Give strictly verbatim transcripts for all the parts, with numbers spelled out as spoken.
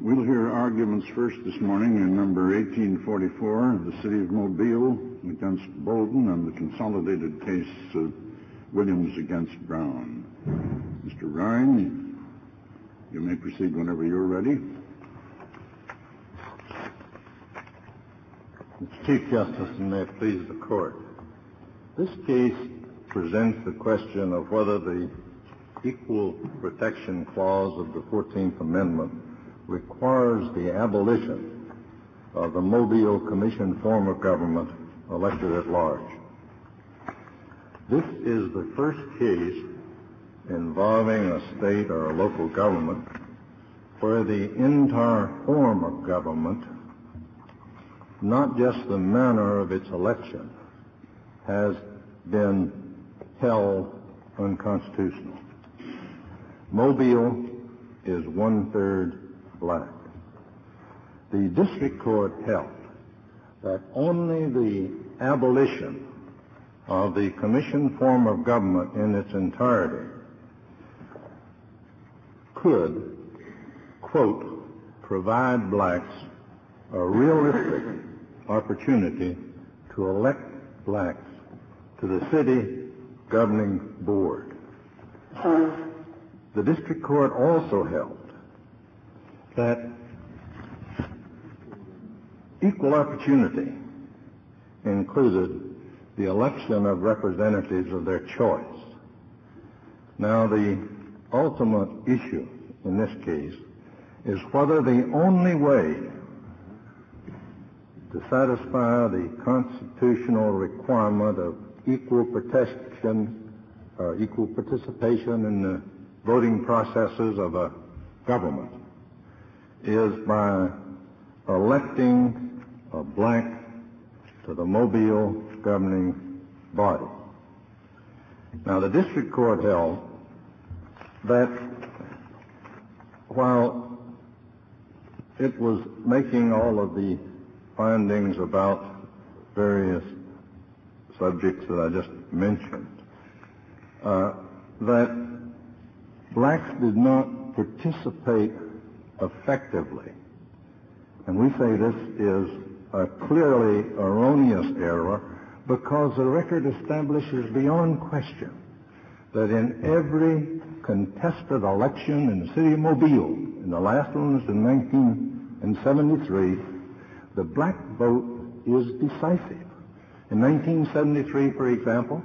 We'll hear arguments first this morning in number eighteen forty-four, the City of Mobile against Bolden, and the consolidated case of Williams against Brown. Mister Ryan, you may proceed whenever you're ready. Mister Chief Justice, and may it please the Court, this case presents the question of whether the Equal Protection Clause of the fourteenth Amendment requires the abolition of the Mobile Commission form of government elected at large. This is the first case involving a state or a local government where the entire form of government, not just the manner of its election, has been held unconstitutional. Mobile is one-third black. The district court held that only the abolition of the commission form of government in its entirety could, quote, provide blacks a realistic opportunity to elect blacks to the city governing board. The district court also held that equal opportunity included the election of representatives of their choice. Now, the ultimate issue in this case is whether the only way to satisfy the constitutional requirement of equal protection or equal participation in the voting processes of a government is by electing a black to the Mobile governing body. Now, the district court held that while it was making all of the findings about various subjects that I just mentioned, uh, that blacks did not participate effectively. And we say this is a clearly erroneous error because the record establishes beyond question that in every contested election in the city of Mobile, in the last one was in nineteen seventy-three, the black vote is decisive. In nineteen seventy-three, for example,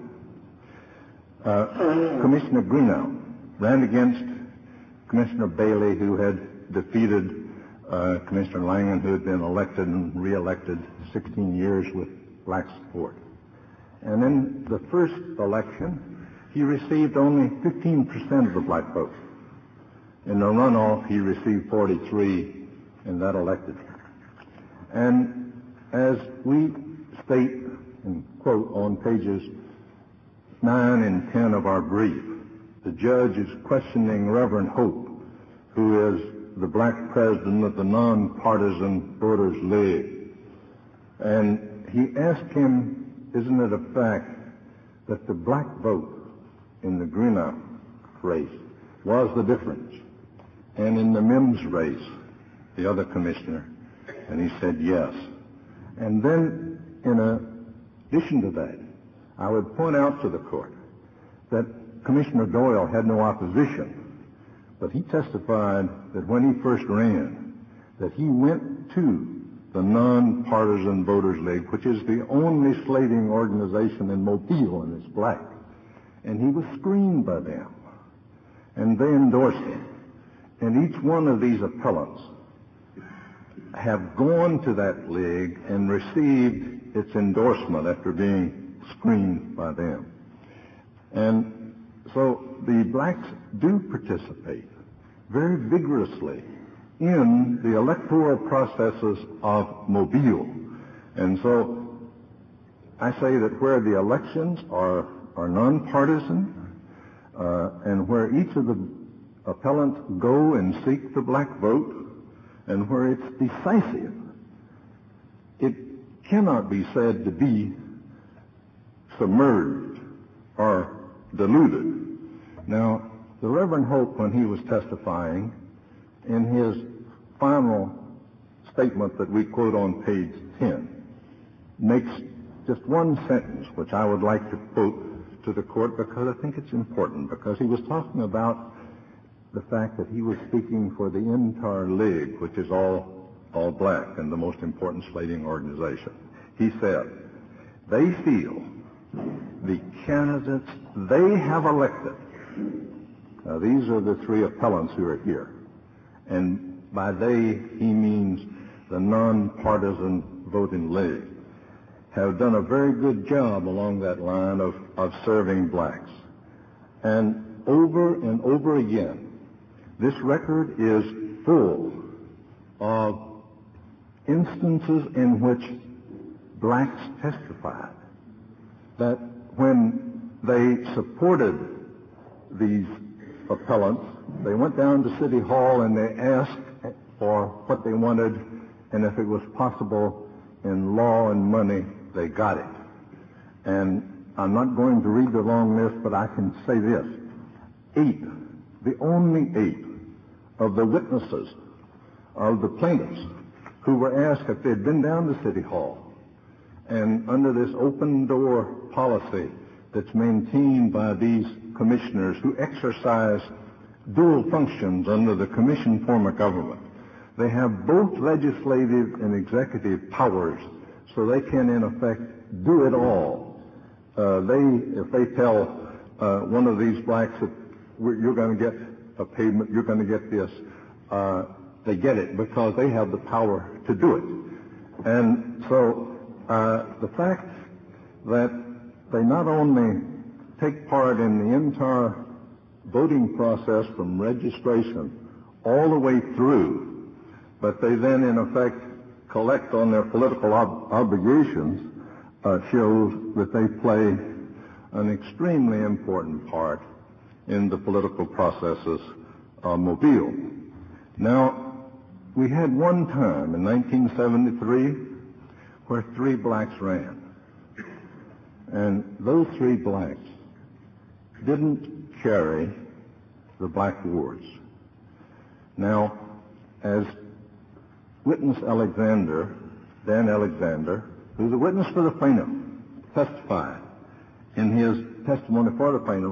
uh, Commissioner Greenough ran against Commissioner Bailey, who had defeated uh, Commissioner Langan, who had been elected and re-elected sixteen years with black support. And in the first election, he received only fifteen percent of the black vote. In the runoff, he received forty-three, and that elected him. And as we state and quote on pages nine and ten of our brief, the judge is questioning Reverend Hope, who is the black president of the Nonpartisan Voters League. And he asked him, isn't it a fact that the black vote in the Greenough race was the difference, and in the Mims race, the other commissioner? And he said yes. And then, in addition to that, I would point out to the court that Commissioner Doyle had no opposition, but he testified that when he first ran, that he went to the Nonpartisan Voters League, which is the only slating organization in Mobile and is black, and he was screened by them, and they endorsed him. And each one of these appellants have gone to that league and received its endorsement after being screened by them. And so the blacks do participate very vigorously in the electoral processes of Mobile. And so I say that where the elections are, are nonpartisan, uh, and where each of the appellants go and seek the black vote, and where it's decisive, it cannot be said to be submerged or diluted. Now, the Reverend Hope, when he was testifying, in his final statement that we quote on page ten makes just one sentence, which I would like to quote to the court because I think it's important, because he was talking about the fact that he was speaking for the entire league, which is all, all black and the most important slating organization. He said, they feel the candidates they have elected. Now, these are the three appellants who are here. And by they, he means the nonpartisan voting league, have done a very good job along that line of, of serving blacks. And over and over again, this record is full of instances in which blacks testified that when they supported these appellants, they went down to City Hall and they asked for what they wanted, and if it was possible in law and money, they got it. And I'm not going to read the long list, but I can say this. Eight, the only eight of the witnesses of the plaintiffs who were asked if they'd been down to City Hall, and under this open-door policy that's maintained by these commissioners who exercise dual functions under the commission form of government, they have both legislative and executive powers, so they can, in effect, do it all. Uh, they, if they tell uh, one of these blacks that you're going to get a payment, you're going to get this, uh, they get it because they have the power to do it. And so uh, the fact that they not only take part in the entire voting process from registration all the way through, but they then, in effect, collect on their political ob- obligations, uh, shows that they play an extremely important part in the political processes of Mobile. Now, we had one time in nineteen seventy-three where three blacks ran. And those three blacks didn't carry the black wards. Now, as witness Alexander, Dan Alexander, who's a witness for the plaintiff, testified in his testimony for the plaintiff,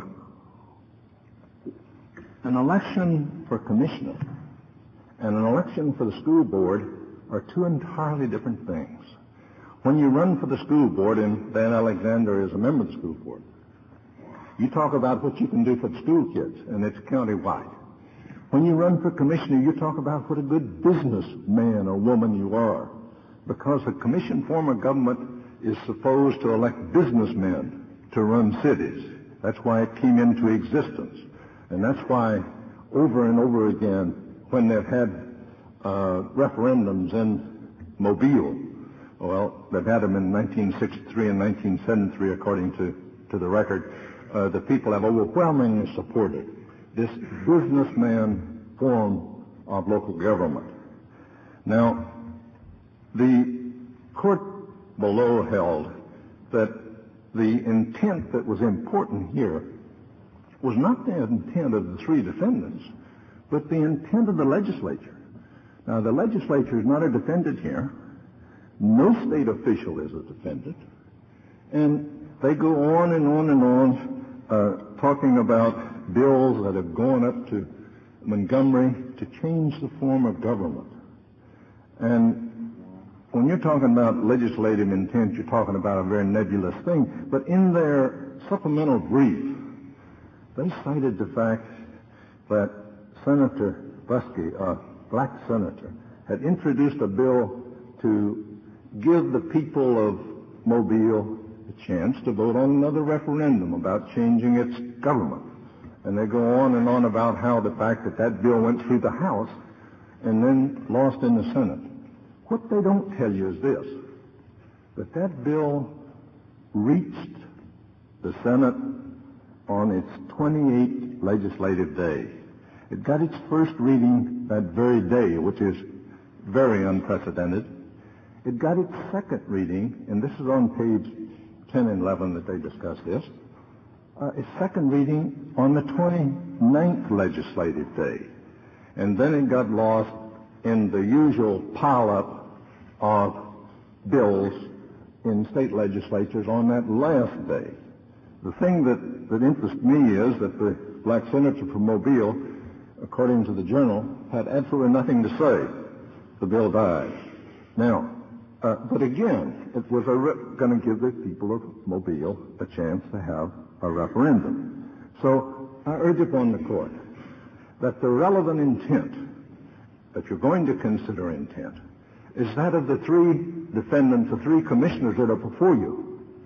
an election for commissioner and an election for the school board are two entirely different things. When you run for the school board, and Dan Alexander is a member of the school board, you talk about what you can do for the school kids, and it's county-wide. When you run for commissioner, you talk about what a good businessman or woman you are, because the commission form of government is supposed to elect businessmen to run cities. That's why it came into existence. And that's why over and over again, when they've had uh, referendums in Mobile, well, they've had them in nineteen sixty-three and nineteen seventy-three, according to, to the record, uh, the people have overwhelmingly supported this businessman form of local government. Now, the court below held that the intent that was important here was not the intent of the three defendants, but the intent of the legislature. Now, the legislature is not a defendant here. No state official is a defendant. And they go on and on and on uh, talking about bills that have gone up to Montgomery to change the form of government. And when you're talking about legislative intent, you're talking about a very nebulous thing. But in their supplemental brief, they cited the fact that Senator Buskey, a black senator, had introduced a bill to give the people of Mobile a chance to vote on another referendum about changing its government. And they go on and on about how the fact that that bill went through the House and then lost in the Senate. What they don't tell you is this, that that bill reached the Senate on its twenty-eighth legislative day. It got its first reading that very day, which is very unprecedented. It got its second reading, and this is on page ten and eleven that they discuss this, uh, its second reading on the twenty-ninth legislative day. And then it got lost in the usual pileup of bills in state legislatures on that last day. The thing that, that interests me is that the black senator from Mobile, according to the Journal, had absolutely nothing to say. The bill died. Now, uh, but again, it was re- going to give the people of Mobile a chance to have a referendum. So I urge upon the court that the relevant intent, that you're going to consider intent, is that of the three defendants, the three commissioners that are before you.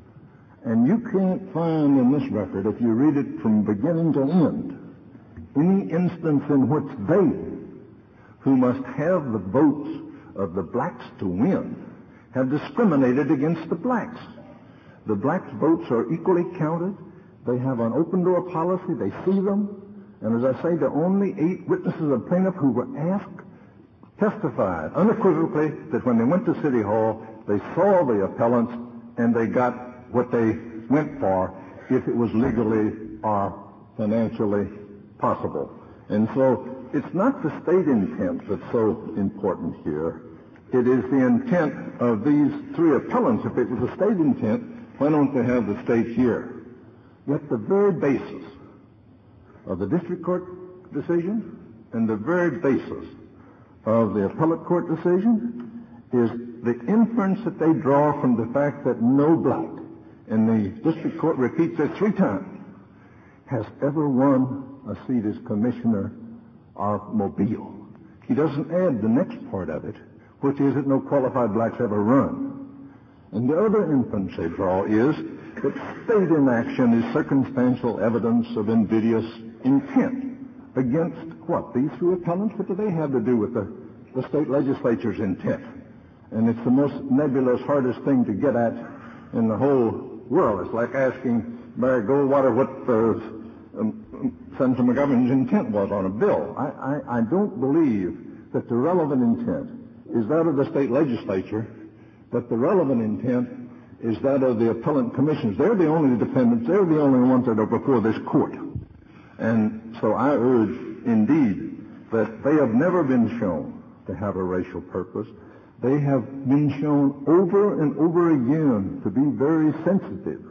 And you can't find in this record, if you read it from beginning to end, any instance in which they, who must have the votes of the blacks to win, have discriminated against the blacks. The blacks' votes are equally counted. They have an open-door policy. They see them. And as I say, the only eight witnesses of plaintiff who were asked testified unequivocally that when they went to City Hall, they saw the appellants and they got what they went for if it was legally or financially possible. And so it's not the state intent that's so important here. It is the intent of these three appellants. If it was a state intent, why don't they have the state here? Yet the very basis of the district court decision and the very basis of the appellate court decision is the inference that they draw from the fact that no black, and the district court repeats it three times, has ever won a seat as commissioner of Mobile. He doesn't add the next part of it, which is that no qualified blacks ever run. And the other inference they draw is that state inaction is circumstantial evidence of invidious intent against what? These three appellants? What do they have to do with the, the state legislature's intent? And it's the most nebulous, hardest thing to get at in the whole world. It's like asking Barry Goldwater what uh, um, Senator McGovern's intent was on a bill. I, I, I don't believe that the relevant intent is that of the state legislature, but the relevant intent is that of the appellant commissioners. They're the only defendants. They're the only ones that are before this court. And so I urge, indeed, that they have never been shown to have a racial purpose. They have been shown over and over again to be very sensitive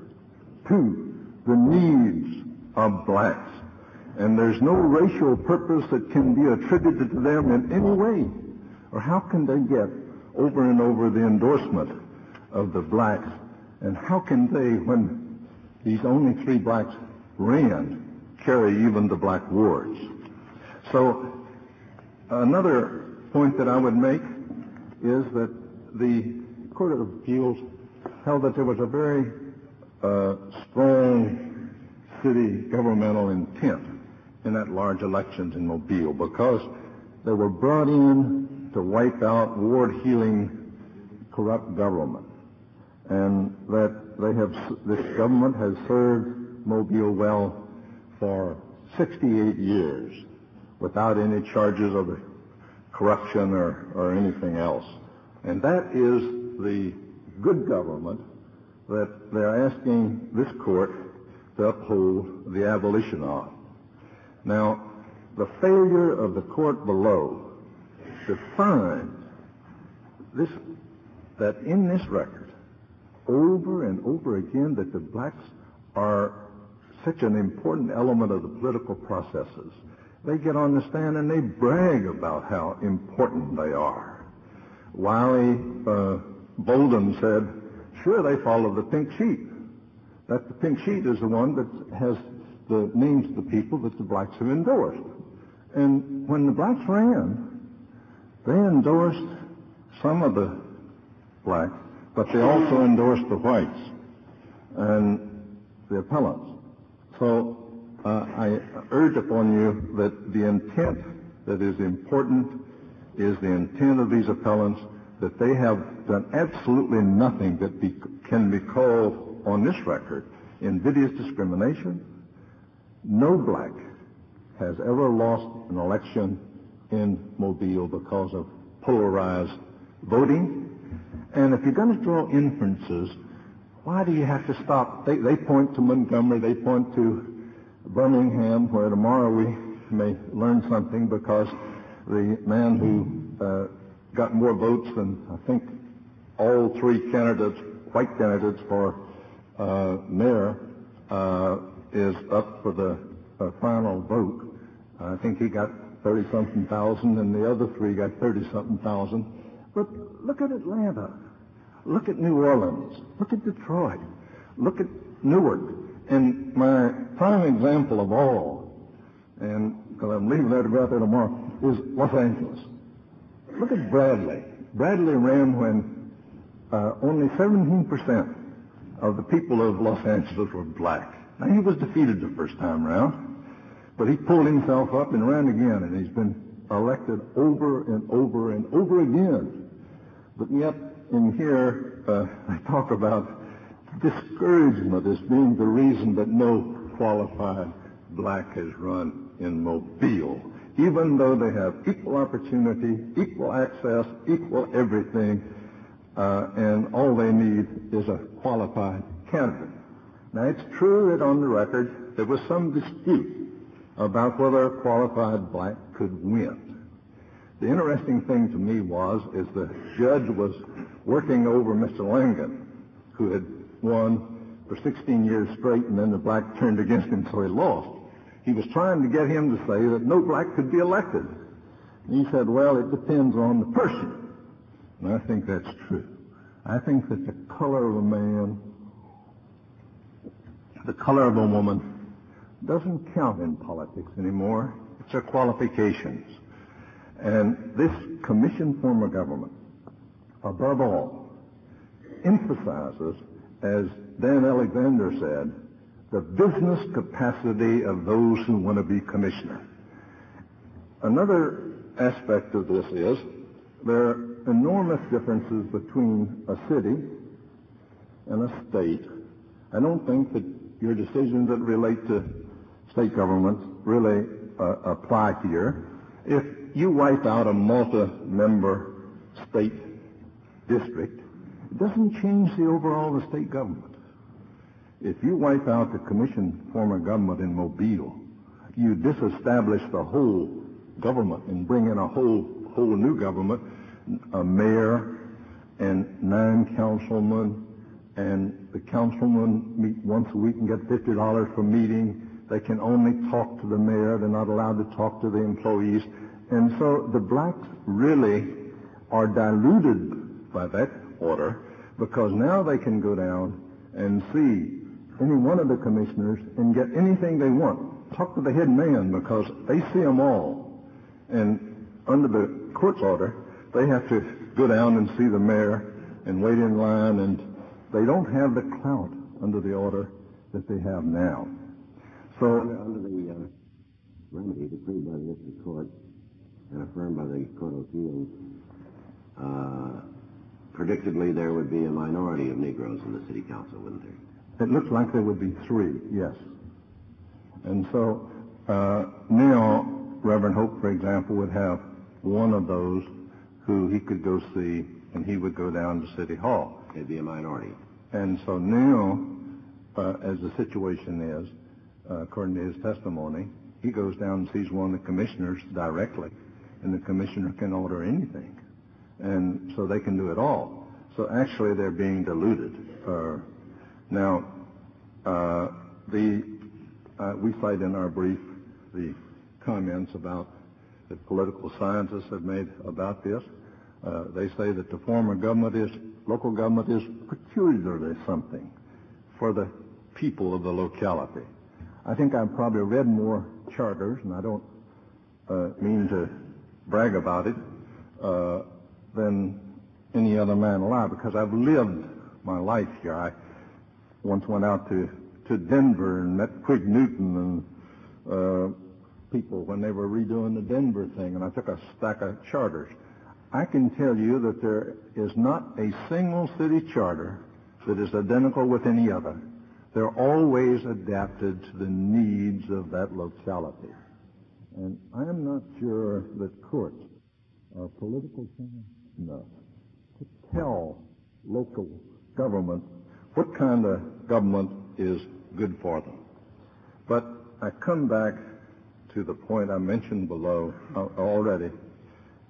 to the needs of blacks. And there's no racial purpose that can be attributed to them in any way. Or how can they get over and over the endorsement of the blacks? And how can they, when these only three blacks ran, carry even the black wards? So another point that I would make is that the Court of Appeals held that there was a very uh, strong city governmental intent in that large elections in Mobile, because they were brought in to wipe out ward-heeling corrupt government, and that they have, this government has served Mobile well for sixty-eight years without any charges of corruption or, or anything else. And that is the good government that they're asking this court to uphold the abolition of. Now, the failure of the court below to find this, that in this record, over and over again, that the blacks are such an important element of the political processes. They get on the stand and they brag about how important they are. Wiley uh, Bolden said, sure, they follow the pink sheet. That the pink sheet is the one that has the names of the people that the blacks have endorsed. And when the blacks ran, they endorsed some of the blacks, but they also endorsed the whites and the appellants. So uh, I urge upon you that the intent that is important is the intent of these appellants, that they have done absolutely nothing that be, can be called on this record invidious discrimination. No black has ever lost an election in Mobile because of polarized voting. And if you're going to draw inferences, why do you have to stop? They, they point to Montgomery, they point to Birmingham, where tomorrow we may learn something, because the man who uh, got more votes than I think all three candidates, white candidates for uh, mayor, uh, is up for the uh, final vote. I think he got thirty-something thousand, and the other three got thirty-something thousand. But look at Atlanta. Look at New Orleans. Look at Detroit. Look at Newark. And my prime example of all, and because I'm leaving there to go out there tomorrow, is Los Angeles. Look at Bradley. Bradley ran when uh, only seventeen percent of the people of Los Angeles were black. Now, he was defeated the first time around, but he pulled himself up and ran again, and he's been elected over and over and over again. But yet, in here, uh, I talk about discouragement as being the reason that no qualified black has run in Mobile, even though they have equal opportunity, equal access, equal everything, uh, and all they need is a qualified candidate. Now, it's true that on the record there was some dispute about whether a qualified black could win. The interesting thing to me was, is the judge was working over Mister Langan, who had won for sixteen years straight, and then the black turned against him, so he lost. He was trying to get him to say that no black could be elected. And he said, well, it depends on the person. And I think that's true. I think that the color of a man, the color of a woman, doesn't count in politics anymore. It's their qualifications. And this commission form of government, above all, emphasizes, as Dan Alexander said, the business capacity of those who want to be commissioner. Another aspect of this is there are enormous differences between a city and a state. I don't think that your decisions that relate to state governments really uh, apply here. If you wipe out a multi-member state district, it doesn't change the overall of the state government. If you wipe out the commission form of government in Mobile, you disestablish the whole government and bring in a whole whole new government, a mayor and nine councilmen, and the councilmen meet once a week and get fifty dollars per meeting. They can only talk to the mayor. They're not allowed to talk to the employees. And so the blacks really are diluted by that order, because now they can go down and see any one of the commissioners and get anything they want. Talk to the head man, because they see them all. And under the court's order, they have to go down and see the mayor and wait in line, and they don't have the clout under the order that they have now. So under, under the uh, remedy decreed by the district court and affirmed by the Court of Appeals, uh, predictably there would be a minority of Negroes in the city council, wouldn't there? It looks like there would be three, yes. And so uh, now Reverend Hope, for example, would have one of those who he could go see, and he would go down to City Hall. It'd be a minority. And so now, uh, as the situation is, uh, according to his testimony, he goes down and sees one of the commissioners directly, and the commissioner can order anything. And so they can do it all. So actually they're being diluted. Uh, now, uh, the uh, we cite in our brief the comments about that political scientists have made about this. Uh, they say that the form of government is, local government is peculiarly something for the people of the locality. I think I've probably read more charters, and I don't uh, mean to brag about it, uh, than any other man alive, because I've lived my life here. I once went out to, to Denver and met Quig Newton and uh, people when they were redoing the Denver thing, and I took a stack of charters. I can tell you that there is not a single city charter that is identical with any other. They're always adapted to the needs of that locality. And I am not sure that courts are political science enough to tell local government what kind of government is good for them. But I come back to the point I mentioned below uh, already,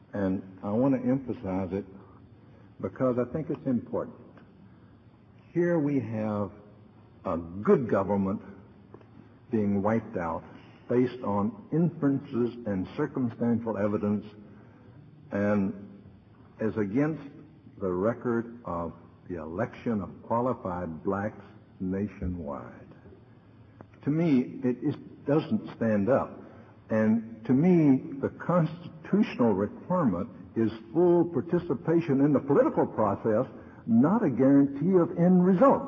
And I want to emphasize it because I think it's important. Here we have a good government being wiped out based on inferences and circumstantial evidence and as against the record of the election of qualified blacks nationwide. To me, it is, doesn't stand up. And to me, the constitutional requirement is full participation in the political process, not a guarantee of end result.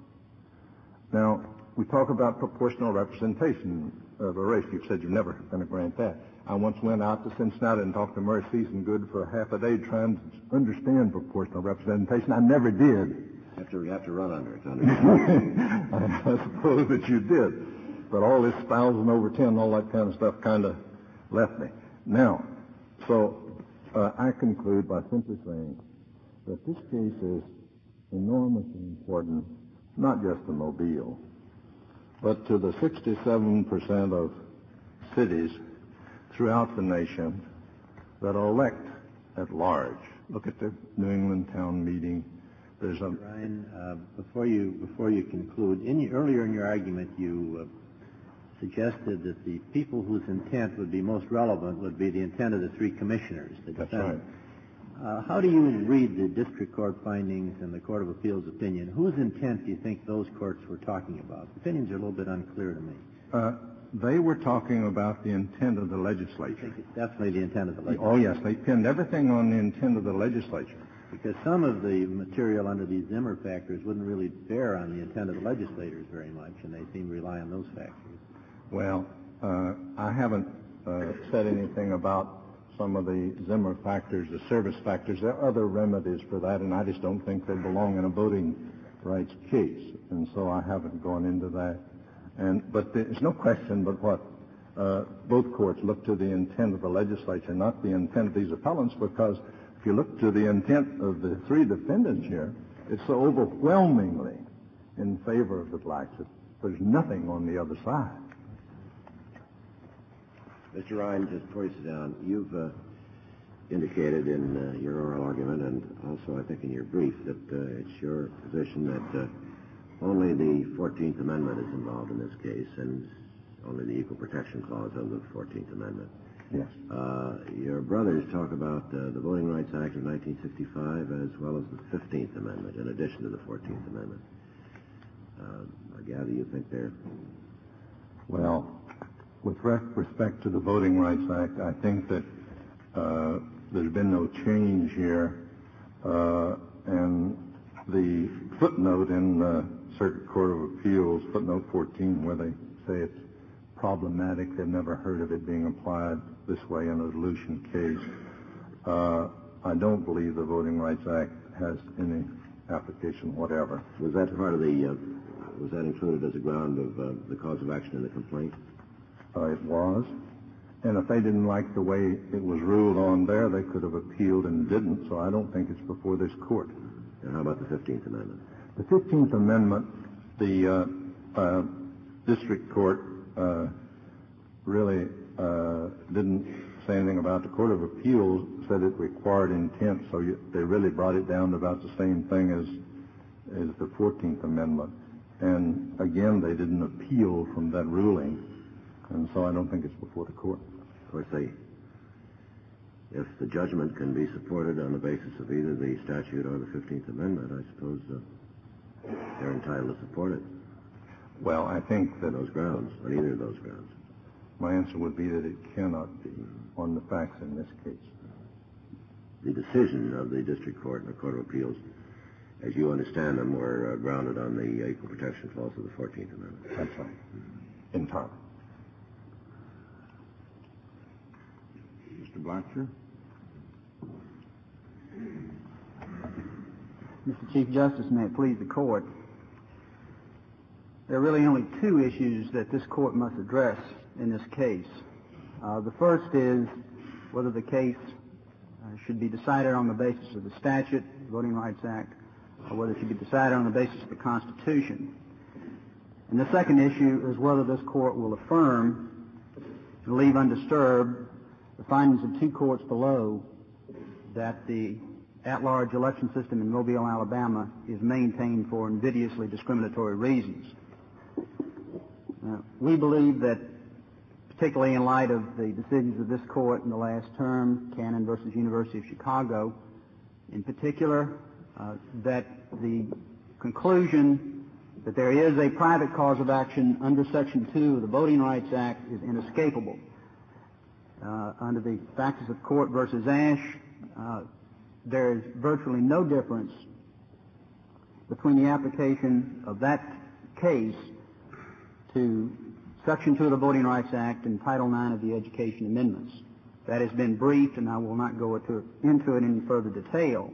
Now, we talk about proportional representation of a race. You've said you're never going to grant that. I once went out to Cincinnati and talked to Murray Seasongood for half a day trying to understand proportional representation. I never did. You have to, you have to run under it to understand. I suppose that you did. But all this thousand over ten, all that kind of stuff kind of left me. Now, so uh, I conclude by simply saying that this case is enormously important, not just to Mobile, but to the sixty-seven percent of cities throughout the nation that elect at large. Look at the New England town meeting. There's a Ryan, uh, before you before you conclude, in your, earlier in your argument, you uh, suggested that the people whose intent would be most relevant would be the intent of the three commissioners. The That's defendant. right. Uh, how do you read the district court findings and the Court of Appeals opinion? Whose intent do you think those courts were talking about? The opinions are a little bit unclear to me. Uh, they were talking about the intent of the I legislature. think it's definitely the intent of the legislature. Oh, yes, they pinned everything on the intent of the legislature. Because some of the material under these Zimmer factors wouldn't really bear on the intent of the legislators very much, and they seem to rely on those factors. Well, uh, I haven't uh, said anything about some of the Zimmer factors, the service factors. There are other remedies for that, and I just don't think they belong in a voting rights case, and so I haven't gone into that. And but there's no question but what uh, both courts look to the intent of the legislature, not the intent of these appellants, because if you look to the intent of the three defendants here, it's so overwhelmingly in favor of the blacks that there's nothing on the other side. Mister Ryan, just before you sit down, you've uh, indicated in uh, your oral argument and also I think in your brief that uh, it's your position that uh, only the fourteenth Amendment is involved in this case and only the Equal Protection Clause of the fourteenth Amendment. Yes. Uh, your brothers talk about uh, the Voting Rights Act of nineteen sixty-five as well as the fifteenth Amendment in addition to the fourteenth Amendment. Uh, I gather you think they're... Well, with respect to the Voting Rights Act, I think that uh, there's been no change here, uh, and the footnote in the Circuit Court of Appeals, footnote fourteen, where they say it's problematic, they've never heard of it being applied this way in a dilution case. Uh, I don't believe the Voting Rights Act has any application whatever. Was that part of the... Uh, was that included as a ground of uh, the cause of action in the complaint? Uh, it was. And if they didn't like the way it was ruled on there, they could have appealed and didn't, so I don't think it's before this court. And how about the fifteenth Amendment? The fifteenth Amendment, the uh, uh, district court uh, really uh, didn't say anything about. The Court of Appeals said it required intent, so you, they really brought it down to about the same thing as, as the fourteenth Amendment. And again, they didn't appeal from that ruling. And so I don't think it's before the court. Of course, they, if the judgment can be supported on the basis of either the statute or the fifteenth Amendment, I suppose uh, they're entitled to support it. Well, I think that On those grounds, on either of those grounds. my answer would be that it cannot be on the facts in this case. The decision of the district court and the Court of Appeals, as you understand them, were uh, grounded on the Equal Protection Clause of the fourteenth Amendment. That's right. Entirely. Mister Blacksher? Mister Chief Justice, may it please the court, there are really only two issues that this court must address in this case. Uh, the first is whether the case uh, should be decided on the basis of the statute, the Voting Rights Act, or whether it should be decided on the basis of the Constitution. And the second issue is whether this court will affirm and leave undisturbed the findings of two courts below that the at-large election system in Mobile, Alabama is maintained for invidiously discriminatory reasons. Uh, we believe that, particularly in light of the decisions of this court in the last term, Cannon versus University of Chicago, in particular, uh, that the conclusion that there is a private cause of action under Section two of the Voting Rights Act is inescapable. Uh, under the factors of Court versus Ash, uh, there is virtually no difference between the application of that case to Section two of the Voting Rights Act and Title nine of the Education Amendments. That has been briefed, and I will not go into, into it in further detail.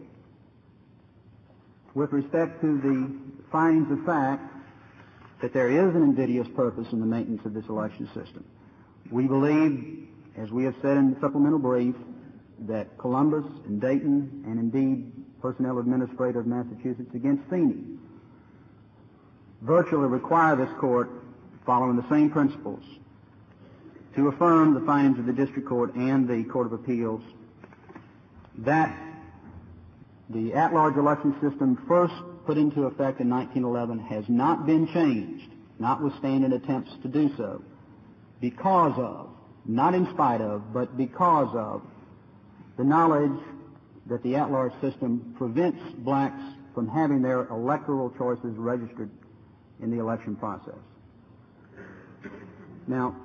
With respect to the findings of fact that there is an invidious purpose in the maintenance of this election system, we believe, as we have said in the supplemental brief, that Columbus and Dayton, and indeed Personnel Administrator of Massachusetts against Feeney, virtually require this court, following the same principles, to affirm the findings of the District Court and the Court of Appeals that the at-large election system first put into effect in nineteen eleven has not been changed, notwithstanding attempts to do so, because of, not in spite of, but because of the knowledge that the at-large system prevents blacks from having their electoral choices registered in the election process. Now,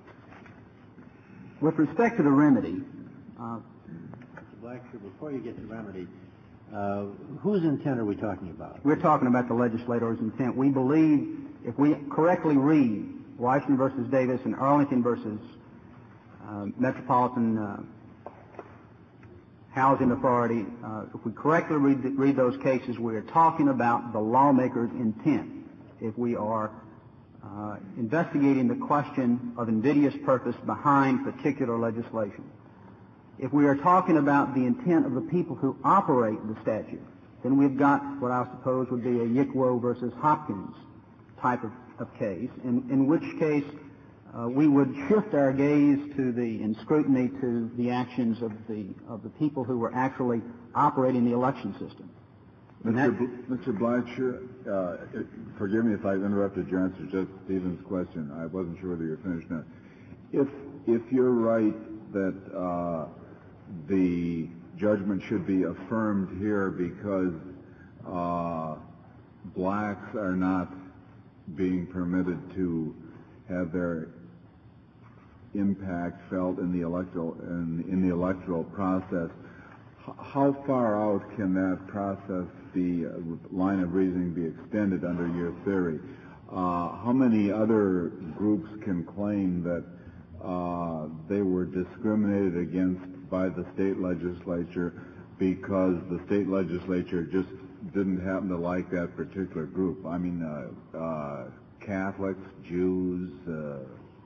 with respect to the remedy, uh, Mister Blackshear, before you get to remedy, uh, whose intent are we talking about? We're talking about the legislator's intent. We believe, if we correctly read Washington versus Davis and Arlington versus uh, Metropolitan uh, Housing Authority, uh, if we correctly read, read those cases, we are talking about the lawmaker's intent. If we are uh, investigating the question of invidious purpose behind particular legislation. If we are talking about the intent of the people who operate the statute, then we've got what I suppose would be a Yickwo versus Hopkins type of, of case, in, in which case uh, we would shift our gaze to the, and scrutiny to the actions of the, of the people who were actually operating the election system. Mister Bl- Mister Blackshear, uh, it, forgive me if I've interrupted your answer to Judge Stevens' question. I wasn't sure whether you're finished now. If, if you're right that uh, the judgment should be affirmed here because uh, blacks are not being permitted to have their impact felt in the electoral in, in the electoral process, h- how far out can that process, the uh, line of reasoning, be extended under your theory? Uh, how many other groups can claim that uh, they were discriminated against by the state legislature because the state legislature just didn't happen to like that particular group? I mean, uh, uh, Catholics, Jews. Uh...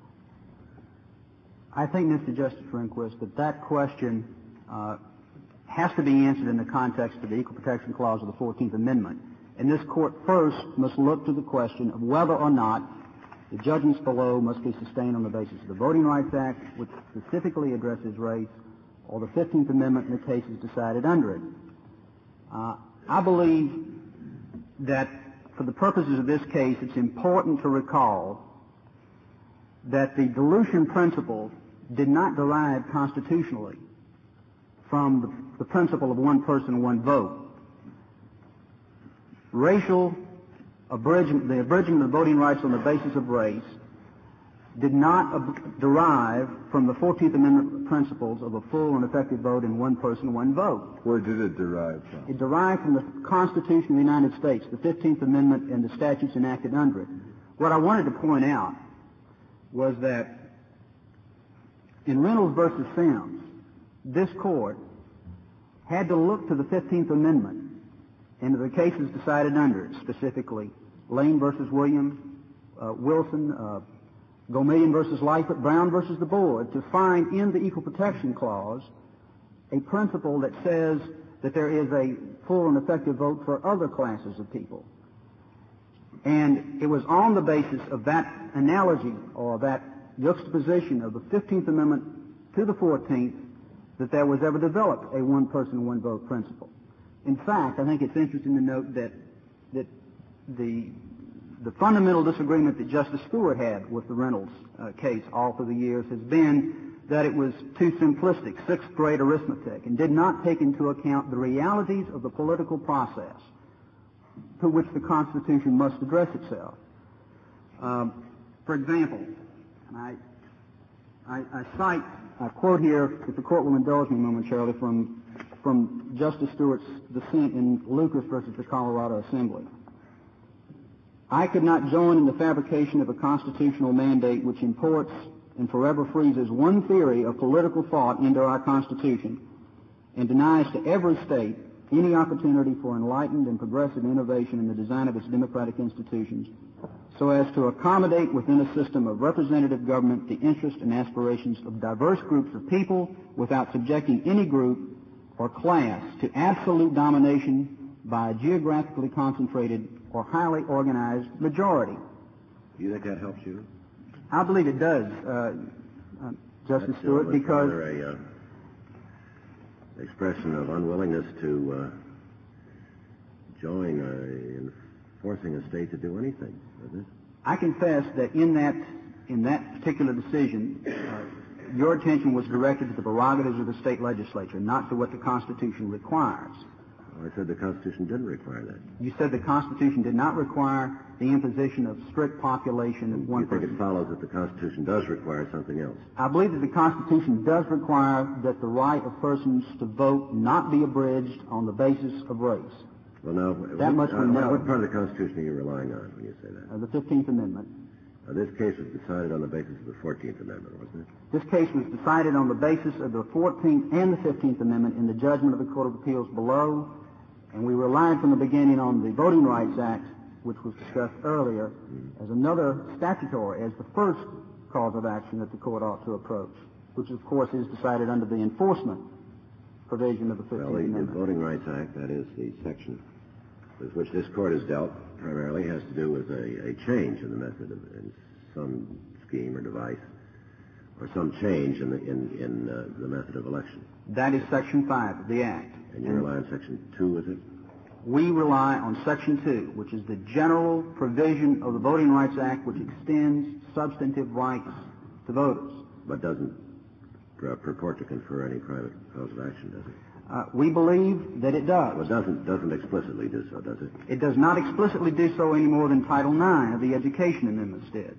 I think, Mister Justice Rehnquist, that that question uh, has to be answered in the context of the Equal Protection Clause of the fourteenth Amendment. And this court first must look to the question of whether or not the judgments below must be sustained on the basis of the Voting Rights Act, which specifically addresses race, or the fifteenth Amendment in the cases decided under it. Uh, I believe that for the purposes of this case, it's important to recall that the dilution principle did not derive constitutionally from the, the principle of one person, one vote. Racial abridgment, the abridgment of voting rights on the basis of race did not ab- derive from the fourteenth Amendment principles of a full and effective vote in one person, one vote. Where did it derive from? It derived from the Constitution of the United States, the fifteenth Amendment, and the statutes enacted under it. What I wanted to point out was that in Reynolds versus Sims, this court had to look to the fifteenth Amendment and to the cases decided under it, specifically Lane versus Williams, uh, Wilson, uh, Gomillion versus Lightfoot, Brown versus the Board, to find in the Equal Protection Clause a principle that says that there is a full and effective vote for other classes of people. And it was on the basis of that analogy or that juxtaposition of the fifteenth Amendment to the fourteenth that there was ever developed a one-person, one-vote principle. In fact, I think it's interesting to note that that the the fundamental disagreement that Justice Stewart had with the Reynolds uh, case all through the years has been that it was too simplistic, sixth-grade arithmetic, and did not take into account the realities of the political process to which the Constitution must address itself. Um, for example, and I, I, I cite, I quote here, if the Court will indulge me momentarily, from, from Justice Stewart's dissent in Lucas versus the Colorado Assembly. I could not join in the fabrication of a constitutional mandate which imports and forever freezes one theory of political thought into our Constitution and denies to every state any opportunity for enlightened and progressive innovation in the design of its democratic institutions so as to accommodate within a system of representative government the interests and aspirations of diverse groups of people without subjecting any group or class to absolute domination by a geographically concentrated or highly organized majority. Do you think that helps you? I believe it does, uh, uh, Justice That's Stewart, because a uh, expression of unwillingness to uh, join uh, in forcing a state to do anything, isn't it? I confess that in that in that particular decision, uh, your attention was directed to the prerogatives of the state legislature, not to what the Constitution requires. I said the Constitution didn't require that. You said the Constitution did not require the imposition of strict population of one You think person. it follows that the Constitution does require something else? I believe that the Constitution does require that the right of persons to vote not be abridged on the basis of race. Well, now, That what, much we uh, know. what part of the Constitution are you relying on when you say that? Uh, the fifteenth Amendment. Now, this case was decided on the basis of the fourteenth Amendment, wasn't it? This case was decided on the basis of the fourteenth and the fifteenth Amendment in the judgment of the Court of Appeals below, and we relied from the beginning on the Voting Rights Act, which was discussed earlier, mm. as another statutory, as the first cause of action that the Court ought to approach, which of course is decided under the enforcement provision of the fifteenth Well, the, Amendment. the Voting Rights Act, that is the section with which this Court has dealt primarily, has to do with a, a change in the method of in some scheme or device, or some change in the, in, in uh, the method of election. That is Section five of the Act. And you rely on Section two, is it? We rely on Section two, which is the general provision of the Voting Rights Act which extends substantive rights to voters. But doesn't uh, purport to confer any private cause of action, does it? Uh, we believe that it does. Well, it doesn't, doesn't explicitly do so, does it? It does not explicitly do so any more than Title nine of the Education Amendments did.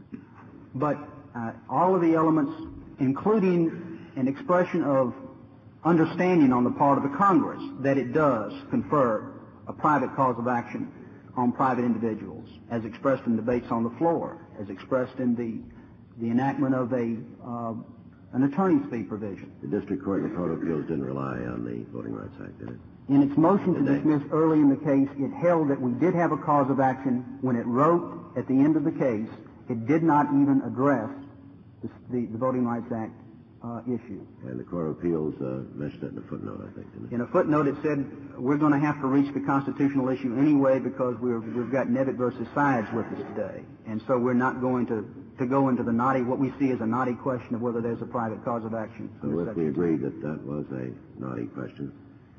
But uh, all of the elements, including an expression of understanding on the part of the Congress that it does confer a private cause of action on private individuals, as expressed in debates on the floor, as expressed in the the enactment of a uh, an attorney's fee provision. The District Court and the Court of Appeals didn't rely on the Voting Rights Act, did it? In its motion to Did they? dismiss early in the case, it held that we did have a cause of action. When it wrote at the end of the case, it did not even address the, the, the Voting Rights Act uh, issue. And the Court of Appeals uh, mentioned it in a footnote, I think, didn't it? In a footnote, it said we're going to have to reach the constitutional issue anyway because we're, we've got Nevitt versus Sides with us today, and so we're not going to, to go into the knotty, what we see as a knotty question of whether there's a private cause of action. So if we agreed that that was a knotty question,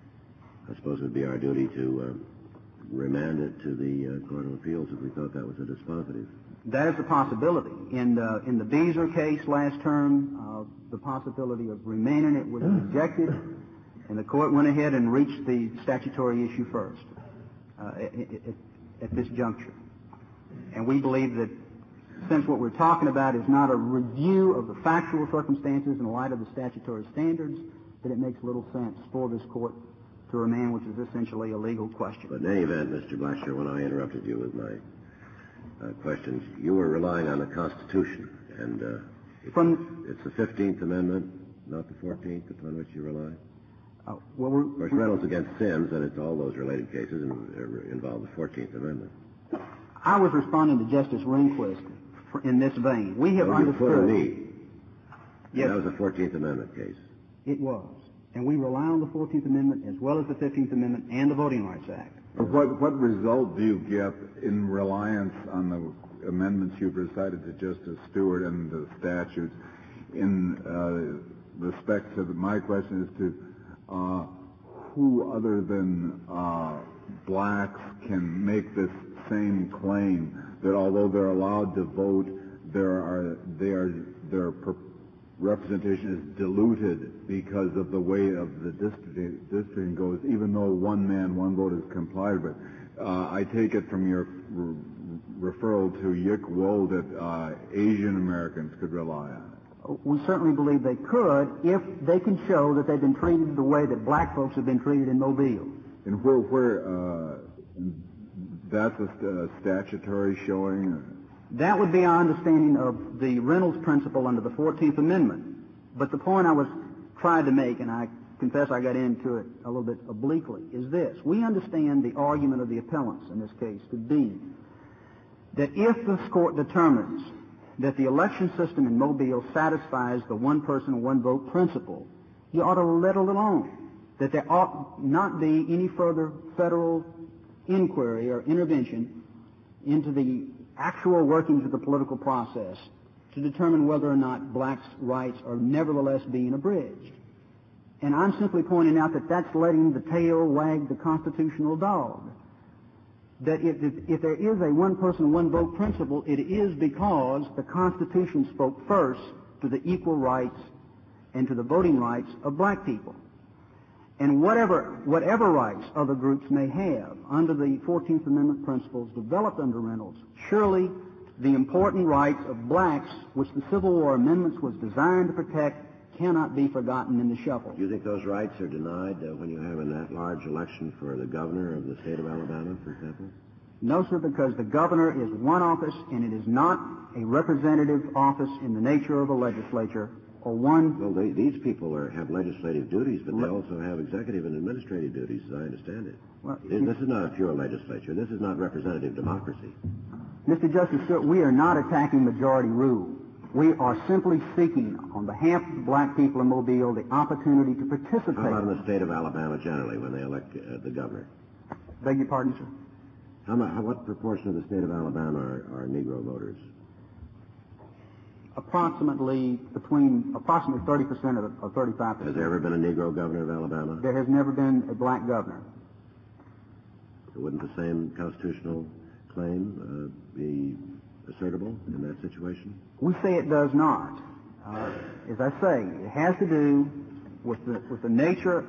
I suppose it would be our duty to uh, remand it to the uh, Court of Appeals if we thought that was a dispositive. That is a possibility. In the, in the Beezer case last term, uh, the possibility of remanding it was rejected, and the court went ahead and reached the statutory issue first uh, at, at, at this juncture. And we believe that since what we're talking about is not a review of the factual circumstances in light of the statutory standards, that it makes little sense for this court to remand, which is essentially a legal question. But in any event, Mister Blackshear, when I interrupted you with my uh, questions, you were relying on the Constitution, and uh, it's, From, it's the fifteenth Amendment, not the fourteenth, upon which you rely? uh, well, we're, Of course, Reynolds against Sims, and it's all those related cases and, uh, involve the fourteenth Amendment. I was responding to Justice Rehnquist for, in this vein. We have So you put a understood. need. Yes, That was a fourteenth Amendment case. it was. And we rely on the fourteenth Amendment as well as the fifteenth Amendment and the Voting Rights Act. What, what result do you get in reliance on the amendments you've recited to Justice Stewart and the statutes in uh, respect to the, my question is to uh, who other than uh, blacks can make this same claim that although they're allowed to vote, there are they are their per- representation is diluted because of the way of the districting, districting goes, even though one man, one vote is complied with. Uh, I take it from your re- referral to Yick Wo that uh, Asian Americans could rely on it. We certainly believe they could if they can show that they've been treated the way that black folks have been treated in Mobile. And where, where uh, that's a st- statutory showing? That would be our understanding of the Reynolds principle under the fourteenth Amendment. But the point I was trying to make, and I confess I got into it a little bit obliquely, is this. We understand the argument of the appellants in this case to be that if this court determines that the election system in Mobile satisfies the one-person, one-vote principle, you ought to let it alone. That there ought not be any further federal inquiry or intervention into the actual workings of the political process to determine whether or not blacks' rights are nevertheless being abridged. And I'm simply pointing out that that's letting the tail wag the constitutional dog. That if, if, if there is a one-person, one-vote principle, it is because the Constitution spoke first to the equal rights and to the voting rights of black people. And whatever, whatever rights other groups may have under the fourteenth Amendment principles developed under Reynolds, surely the important rights of blacks, which the Civil War amendments was designed to protect, cannot be forgotten in the shuffle. Do you think those rights are denied uh, when you have an at-large election for the governor of the state of Alabama, for example? No, sir, because the governor is one office, and it is not a representative office in the nature of a legislature or one... Well, they, these people are, have legislative duties, but they also have executive and administrative duties, as I understand it. Well, this, this is not a pure legislature. This is not representative democracy. Mister Justice Stewart, we are not attacking majority rule. We are simply seeking, on behalf of the black people in Mobile, the opportunity to participate. How about in the state of Alabama generally when they elect uh, the governor? Beg your pardon, sir? How, how, what proportion of the state of Alabama are, are Negro voters? Approximately between approximately thirty percent or, or thirty-five percent. Has there ever been a Negro governor of Alabama? There has never been a black governor. So wouldn't the same constitutional claim uh, be assertable in that situation? We say it does not. Uh, as I say, it has to do with the with the nature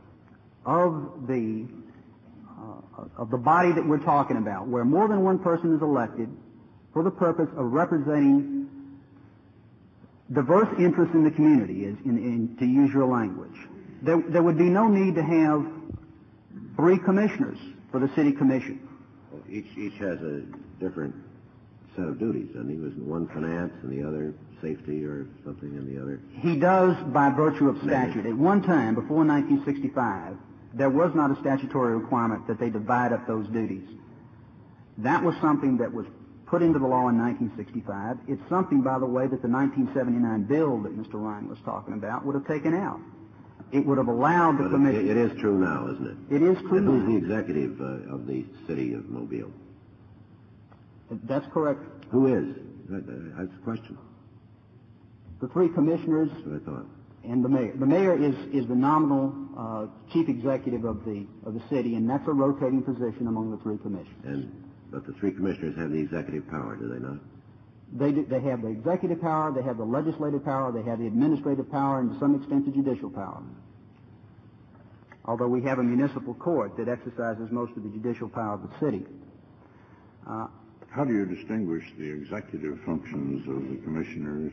of the uh, of the body that we're talking about, where more than one person is elected for the purpose of representing diverse interests in the community, is in, in, to use your language. There, there would be no need to have three commissioners for the city commission. Well, each each has a different set of duties, and he was one finance and the other safety or something, and the other... He does by virtue of statute. At one time, before nineteen sixty-five, there was not a statutory requirement that they divide up those duties. That was something that was put into the law in nineteen sixty-five. It's something, by the way, that the nineteen seventy-nine bill that Mister Ryan was talking about would have taken out. It would have allowed the but commission... It, it is true now, isn't it? It is true and now. Who's the executive uh, of the city of Mobile? That's correct. Who is? That, uh, that's the question. The three commissioners... That's what I thought. And the mayor. The mayor is, is the nominal uh, chief executive of the of the city, and that's a rotating position among the three commissioners. And but the three commissioners have the executive power, do they not? They do, they have the executive power, they have the legislative power, they have the administrative power, and to some extent the judicial power. Although we have a municipal court that exercises most of the judicial power of the city. Uh, How do you distinguish the executive functions of the commissioners,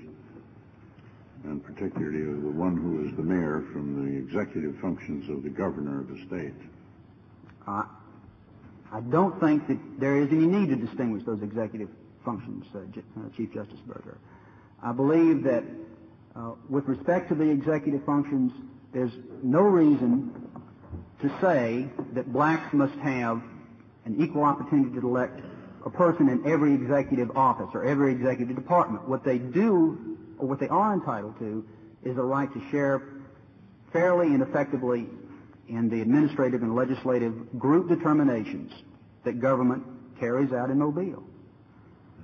and particularly of the one who is the mayor, from the executive functions of the governor of the state? Uh, I don't think that there is any need to distinguish those executive functions, uh, J- uh, Chief Justice Berger. I believe that uh, with respect to the executive functions, there's no reason to say that blacks must have an equal opportunity to elect a person in every executive office or every executive department. What they do, or what they are entitled to, is a right to share fairly and effectively in the administrative and legislative group determinations that government carries out in Mobile.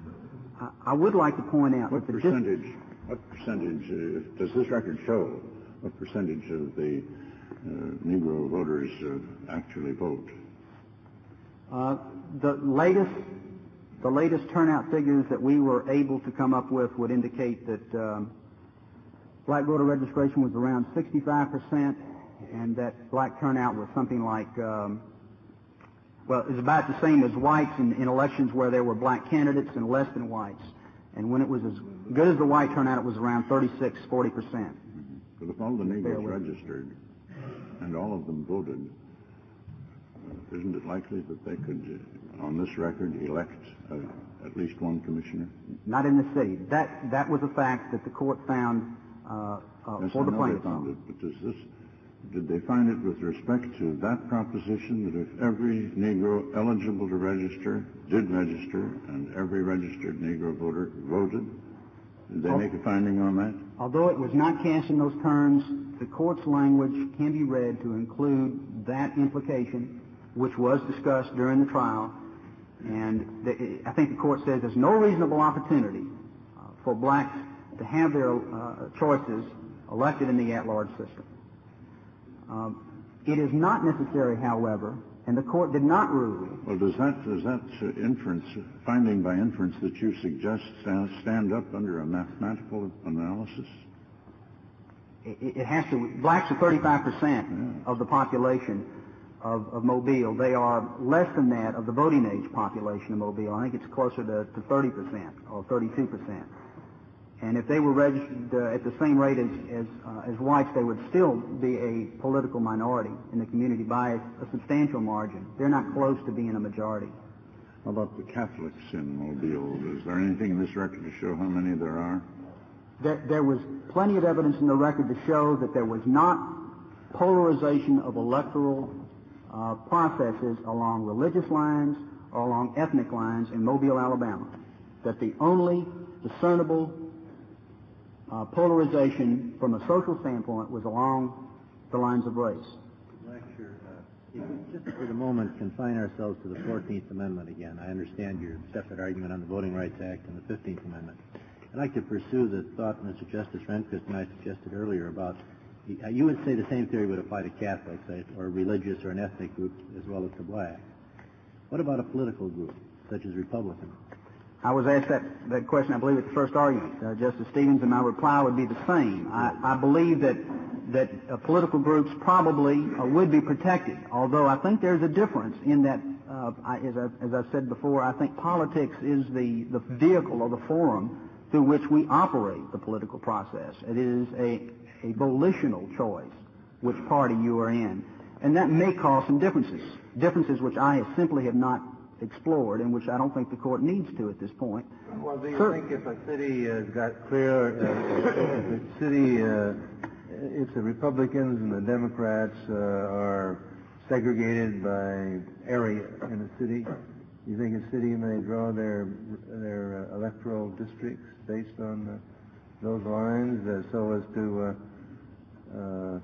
I, I would like to point out What that the percentage, what percentage uh, does this record show what percentage of the uh, Negro voters uh, actually vote? Uh, the latest, the latest turnout figures that we were able to come up with would indicate that um, black voter registration was around sixty-five percent, and that black turnout was something like, um, well, it's about the same as whites in, in elections where there were black candidates and less than whites. And when it was as good as the white turnout, it was around thirty-six, forty percent. But if all the Negroes registered and all of them voted, isn't it likely that they could, uh, on this record, elect uh, at least one commissioner? Not in the city. That that was a fact that the court found uh, uh, yes, for the I know plaintiffs. they found it, but does this, did they find it with respect to that proposition that if every Negro eligible to register did register and every registered Negro voter voted, did they Oh. make a finding on that? Although it was not cast in those terms, the court's language can be read to include that implication, which was discussed during the trial. And the, I think the court says there's no reasonable opportunity uh, for blacks to have their uh, choices elected in the at-large system. Um, it is not necessary, however, and the court did not rule. Well, does that does that uh, inference, finding by inference that you suggest stand, stand up under a mathematical analysis? It, it has to. Blacks are thirty-five percent Yeah. of the population of, of Mobile. They are less than that of the voting age population of Mobile. I think it's closer to, to thirty percent or thirty-two percent. And if they were registered uh, at the same rate as as, uh, as whites, they would still be a political minority in the community by a, a substantial margin. They're not close to being a majority. How about the Catholics in Mobile? Is there anything in this record to show how many there are? There, there was plenty of evidence in the record to show that there was not polarization of electoral uh, processes along religious lines or along ethnic lines in Mobile, Alabama. That the only discernible Uh, polarization from a social standpoint was along the lines of race. Lecture, uh, if we just for the moment confine ourselves to the fourteenth Amendment again. I understand your separate argument on the Voting Rights Act and the fifteenth Amendment. I'd like to pursue the thought Mister Justice Rehnquist and I suggested earlier about, uh, you would say the same theory would apply to Catholics, uh, or religious or an ethnic group as well as to blacks. What about a political group, such as Republicans? I was asked that, that question, I believe, at the first argument, uh, Justice Stevens, and my reply would be the same. I, I believe that that uh, political groups probably uh, would be protected, although I think there's a difference in that, uh, I, as, I, as I've said before, I think politics is the, the vehicle or the forum through which we operate the political process. It is a, a volitional choice which party you are in, and that may cause some differences, differences which I simply have not explored and which I don't think the court needs to at this point. Well, do you Sir, think if a city has got clear, uh, if a city, uh, if the Republicans and the Democrats uh, are segregated by area in a city, you think a city may draw their their uh, electoral districts based on uh, those lines uh, so as to uh, uh,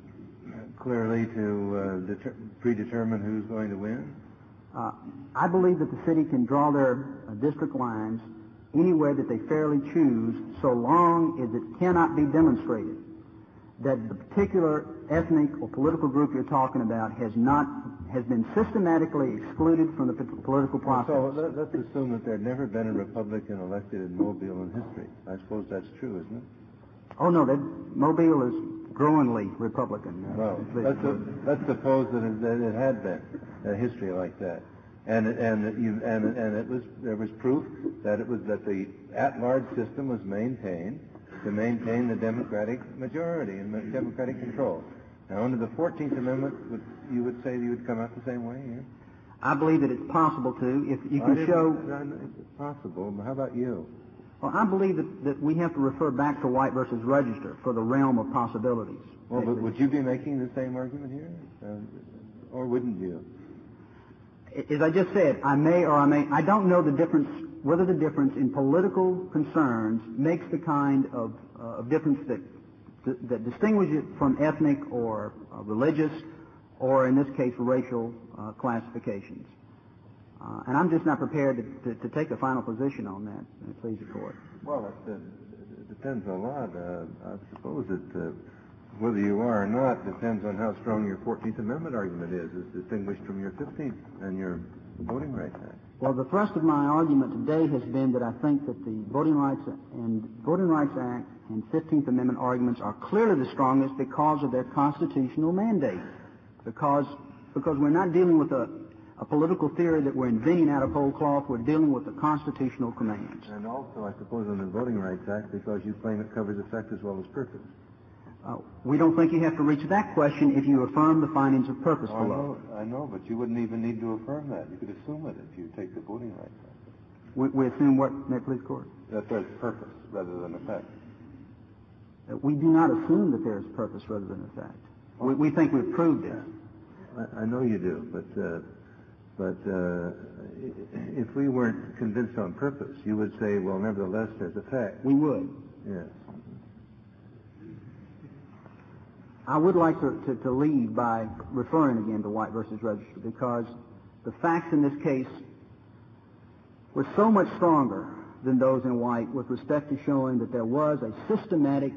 clearly to uh, deter- predetermine who's going to win? Uh, I believe that the city can draw their uh, district lines anywhere that they fairly choose, so long as it cannot be demonstrated that the particular ethnic or political group you're talking about has not has been systematically excluded from the p- political process. So let, let's assume that there'd never been a Republican elected in Mobile in history. I suppose that's true, isn't it? Oh no, that Mobile is growingly Republican. Uh, Well, let's, let's suppose that it, that it had been a history like that, and and that you and and it was there was proof that it was that the at-large system was maintained to maintain the Democratic majority and the Democratic control. Now, under the fourteenth Amendment, would, you would say you would come out the same way? Yeah? I believe that it's possible to if you I can didn't- show. It's possible. But how about you? Well, I believe that, that we have to refer back to White versus Register for the realm of possibilities. Well, but would you be making the same argument here, uh, or wouldn't you? As I just said, I may or I may, I don't know the difference, whether the difference in political concerns makes the kind of, uh, of difference that, that, that distinguishes it from ethnic or uh, religious, or in this case, racial uh, classifications. Uh, and I'm just not prepared to, to, to take a final position on that, uh, please the court. Well, it, uh, it depends a lot. Uh, I suppose that uh, whether you are or not depends on how strong your fourteenth Amendment argument is, as distinguished from your fifteenth and your Voting Rights Act. Well, the thrust of my argument today has been that I think that the Voting Rights and Voting Rights Act and fifteenth Amendment arguments are clearly the strongest because of their constitutional mandate. Because because we're not dealing with a, a political theory that we're inventing out of whole cloth. We're dealing with the constitutional commands. And also, I suppose, in the Voting Rights Act, because you claim it covers effect as well as purpose. Uh, we don't think you have to reach that question if you affirm the findings of purpose Oh, I below. know, I know, but you wouldn't even need to affirm that. You could assume it if you take the Voting Rights Act. We, we assume what, may it please court? That there's purpose rather than effect. Uh, we do not assume that there is purpose rather than effect. We, we think we've proved it. I, I know you do, but uh, but uh, if we weren't convinced on purpose, you would say, well, nevertheless, there's effect. We would. Yes. I would like to, to, to lead by referring again to White versus Register, because the facts in this case were so much stronger than those in White with respect to showing that there was a systematic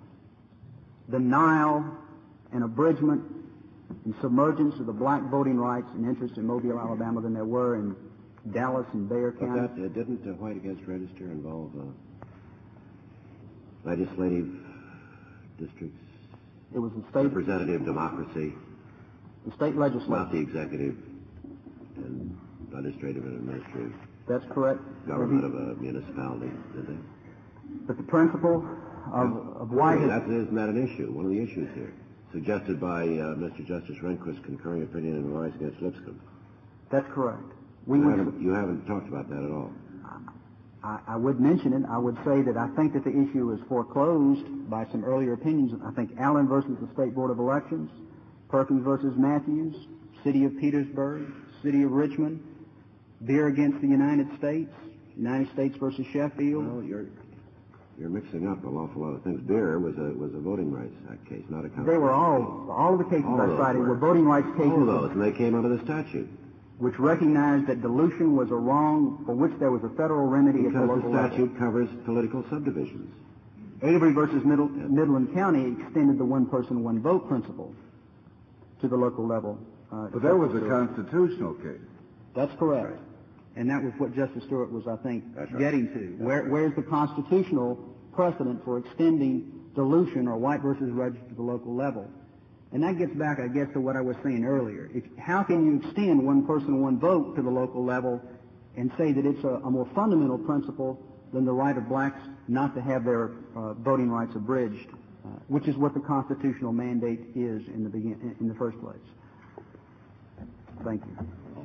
denial and abridgment and submergence of the black voting rights and interests in Mobile, Alabama than there were in Dallas and Bexar But County. that, uh, didn't uh, White against Register involve uh, legislative districts, It was the state, representative democracy, the state not the legislature. executive and legislative and administrative That's correct. government of a municipality, did they? But the principle of, of White Well, is... that, isn't that an issue? One of the issues here, suggested by uh, Mister Justice Rehnquist's concurring opinion in Rice against Lipscomb. That's correct. We You would, haven't, you haven't talked about that at all. I, I would mention it. I would say that I think that the issue is foreclosed by some earlier opinions. I think Allen versus the State Board of Elections, Perkins versus Matthews, City of Petersburg, City of Richmond, Beer against the United States, United States versus Sheffield. Well, you're you're mixing up an awful lot of things. Beer was a was a Voting Rights Act case, not a constitutional They were all, all of the cases All of I those cited were. were voting rights cases All of those, and they came under the statute. which recognized that dilution was a wrong for which there was a federal remedy at the Because local the level. statute covers political subdivisions. Avery versus Middle, Midland County extended the one-person, one-vote principle to the local level. Uh, But that was a constitutional case. That's correct. And that was what Justice Stewart was, I think, That's right. getting to. Where, where's the constitutional precedent for extending dilution or White versus Register to the local level? And that gets back, I guess, to what I was saying earlier. If, how can you extend one person, one vote to the local level and say that it's a, a more fundamental principle than the right of blacks not to have their uh, voting rights abridged, uh, which is what the constitutional mandate is in the begin, in the first place. Thank you.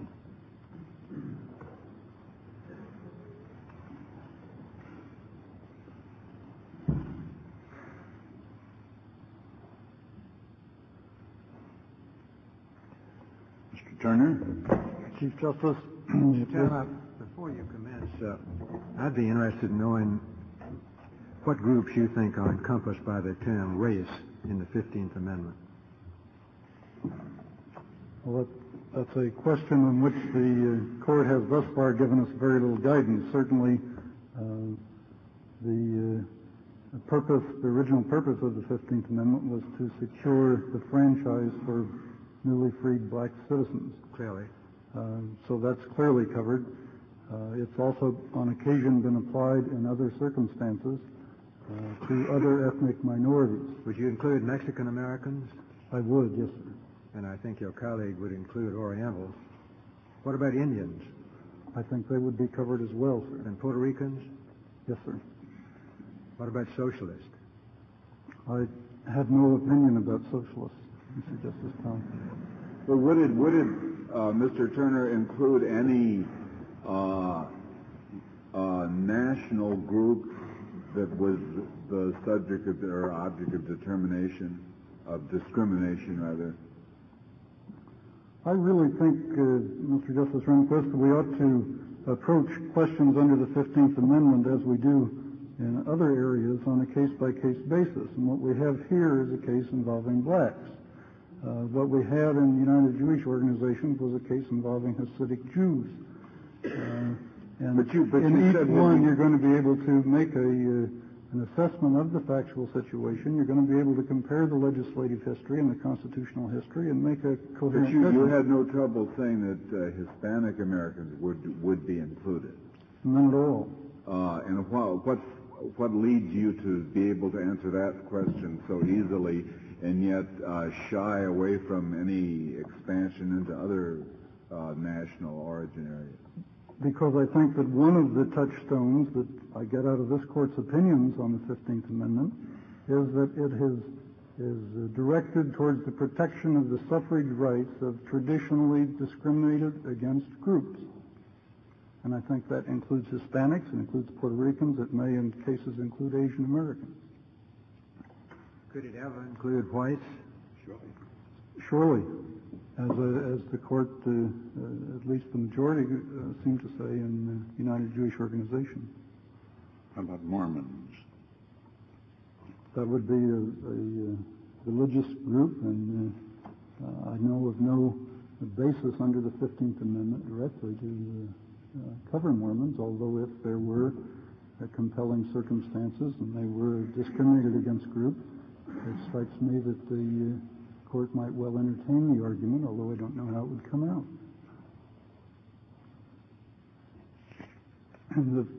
Mister Turner? Chief Justice, Before you commence, uh, I'd be interested in knowing what groups you think are encompassed by the term race in the fifteenth Amendment. well, that, that's a question on which the uh, court has thus far given us very little guidance. Certainly, uh, the uh, purpose, the original purpose of the fifteenth Amendment was to secure the franchise for newly freed black citizens. Clearly. Uh, so that's clearly covered. Uh, it's also on occasion been applied in other circumstances uh, to other ethnic minorities. Would you include Mexican Americans? I would, yes, sir. And I think your colleague would include Orientals. What about Indians I think they would be covered as well, sir. and Puerto Ricans? Yes, sir. What about socialists? I have no opinion about socialists, Mister Justice Thomas. But would it, would it, uh, Mister Turner, include any uh, uh, national group that was the subject of or object of determination, of discrimination, rather? I really think, uh, Mister Justice Rehnquist, we ought to approach questions under the fifteenth Amendment as we do in other areas on a case-by-case basis. And what we have here is a case involving blacks. Uh, what we had in the United Jewish Organizations was a case involving Hasidic Jews. Uh, and But you- but in you each said one, when- you're going to be able to make a, uh, an assessment of the factual situation. You're going to be able to compare the legislative history and the constitutional history and make a coherent But you, you judgment. had no trouble saying that uh, Hispanic Americans would would be included. None at all. Uh, and what, what what leads you to be able to answer that question so easily and yet uh, shy away from any expansion into other uh, national origin areas? Because I think that one of the touchstones that I get out of this Court's opinions on the fifteenth Amendment is that it is, is directed towards the protection of the suffrage rights of traditionally discriminated against groups. And I think that includes Hispanics, it includes Puerto Ricans, it may in cases include Asian Americans. Could it ever include whites? Surely, as, a, as the Court, uh, uh, at least the majority, uh, seem to say in the United Jewish Organization. How about Mormons? That would be a, a, a religious group, and uh, uh, I know of no basis under the fifteenth Amendment directly to uh, uh, cover Mormons, although if there were uh, compelling circumstances and they were discriminated against groups, it strikes me that the uh, Court might well entertain the argument, although I don't know how it would come out. And the,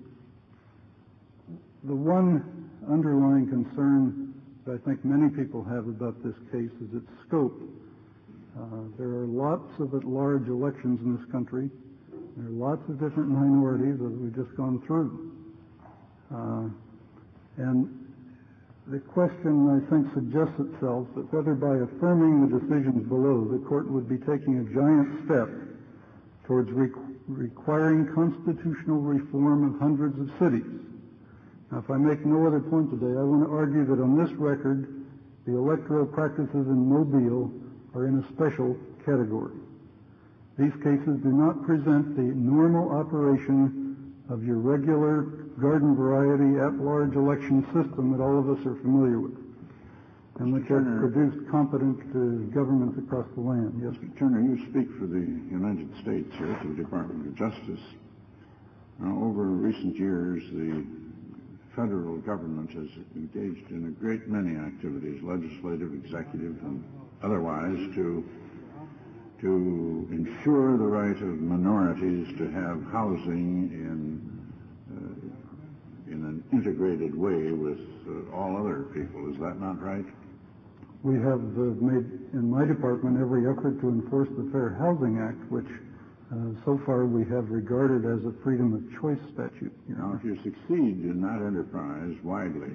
the one underlying concern that I think many people have about this case is its scope. Uh, there are lots of at-large elections in this country. There are lots of different minorities, as we've just gone through. Uh, and the question, I think, suggests itself that whether by affirming the decisions below, the Court would be taking a giant step towards re- requiring constitutional reform of hundreds of cities. Now, if I make no other point today, I want to argue that on this record, the electoral practices in Mobile are in a special category. These cases do not present the normal operation of your regular garden variety at-large election system that all of us are familiar with, and which has produced competent uh, governments across the land. Yes, Mister Turner, you speak for the United States here to the Department of Justice. Now, over recent years, the federal government has engaged in a great many activities, legislative, executive, and otherwise, to to ensure the right of minorities to have housing in uh, in an integrated way with uh, all other people. Is that not right? we have uh, made in my department every effort to enforce the Fair Housing Act, which uh, so far we have regarded as a freedom of choice statute. Now, if you succeed in that enterprise widely,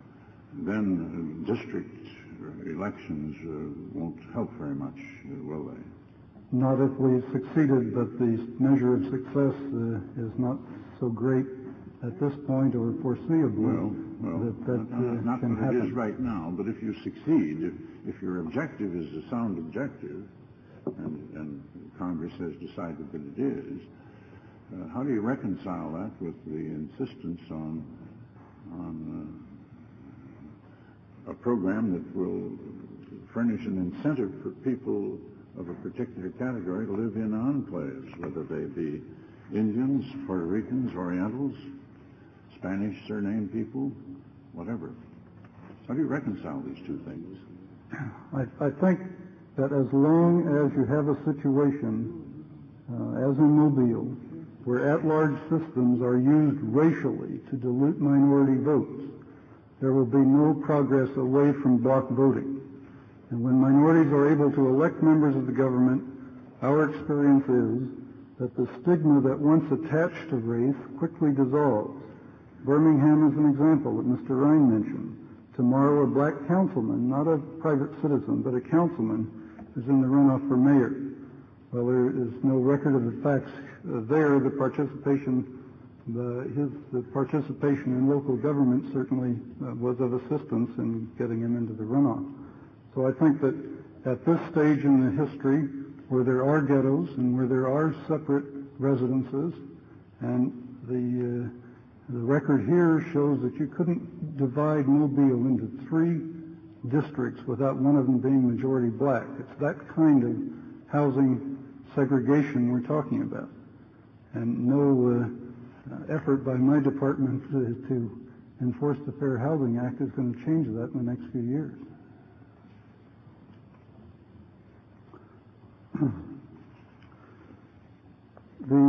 then uh, district elections uh, won't help very much, uh, will they? Not if we succeeded, but the measure of success uh, is not so great at this point or foreseeably Well, well, that that uh, not can that happen. it is right now, but if you succeed, if, if your objective is a sound objective, and, and Congress has decided that it is, uh, how do you reconcile that with the insistence on on uh, a program that will furnish an incentive for people of a particular category to live in enclaves, whether they be Indians, Puerto Ricans, Orientals, Spanish surname people, whatever? How do you reconcile these two things? I, I think that as long as you have a situation, uh, as in Mobile, where at-large systems are used racially to dilute minority votes, there will be no progress away from block voting. And when minorities are able to elect members of the government, our experience is that the stigma that once attached to race quickly dissolves. Birmingham is an example that Mister Ryan mentioned. Tomorrow, a black councilman, not a private citizen, but a councilman, is in the runoff for mayor. Well, there is no record of the facts uh, there. The participation, the, his the participation in local government certainly uh, was of assistance in getting him into the runoff. So I think that at this stage in the history, where there are ghettos and where there are separate residences, and the uh, the record here shows that you couldn't divide Mobile into three districts without one of them being majority black. It's that kind of housing segregation we're talking about, and no uh, effort by my department to, to enforce the Fair Housing Act is going to change that in the next few years. The,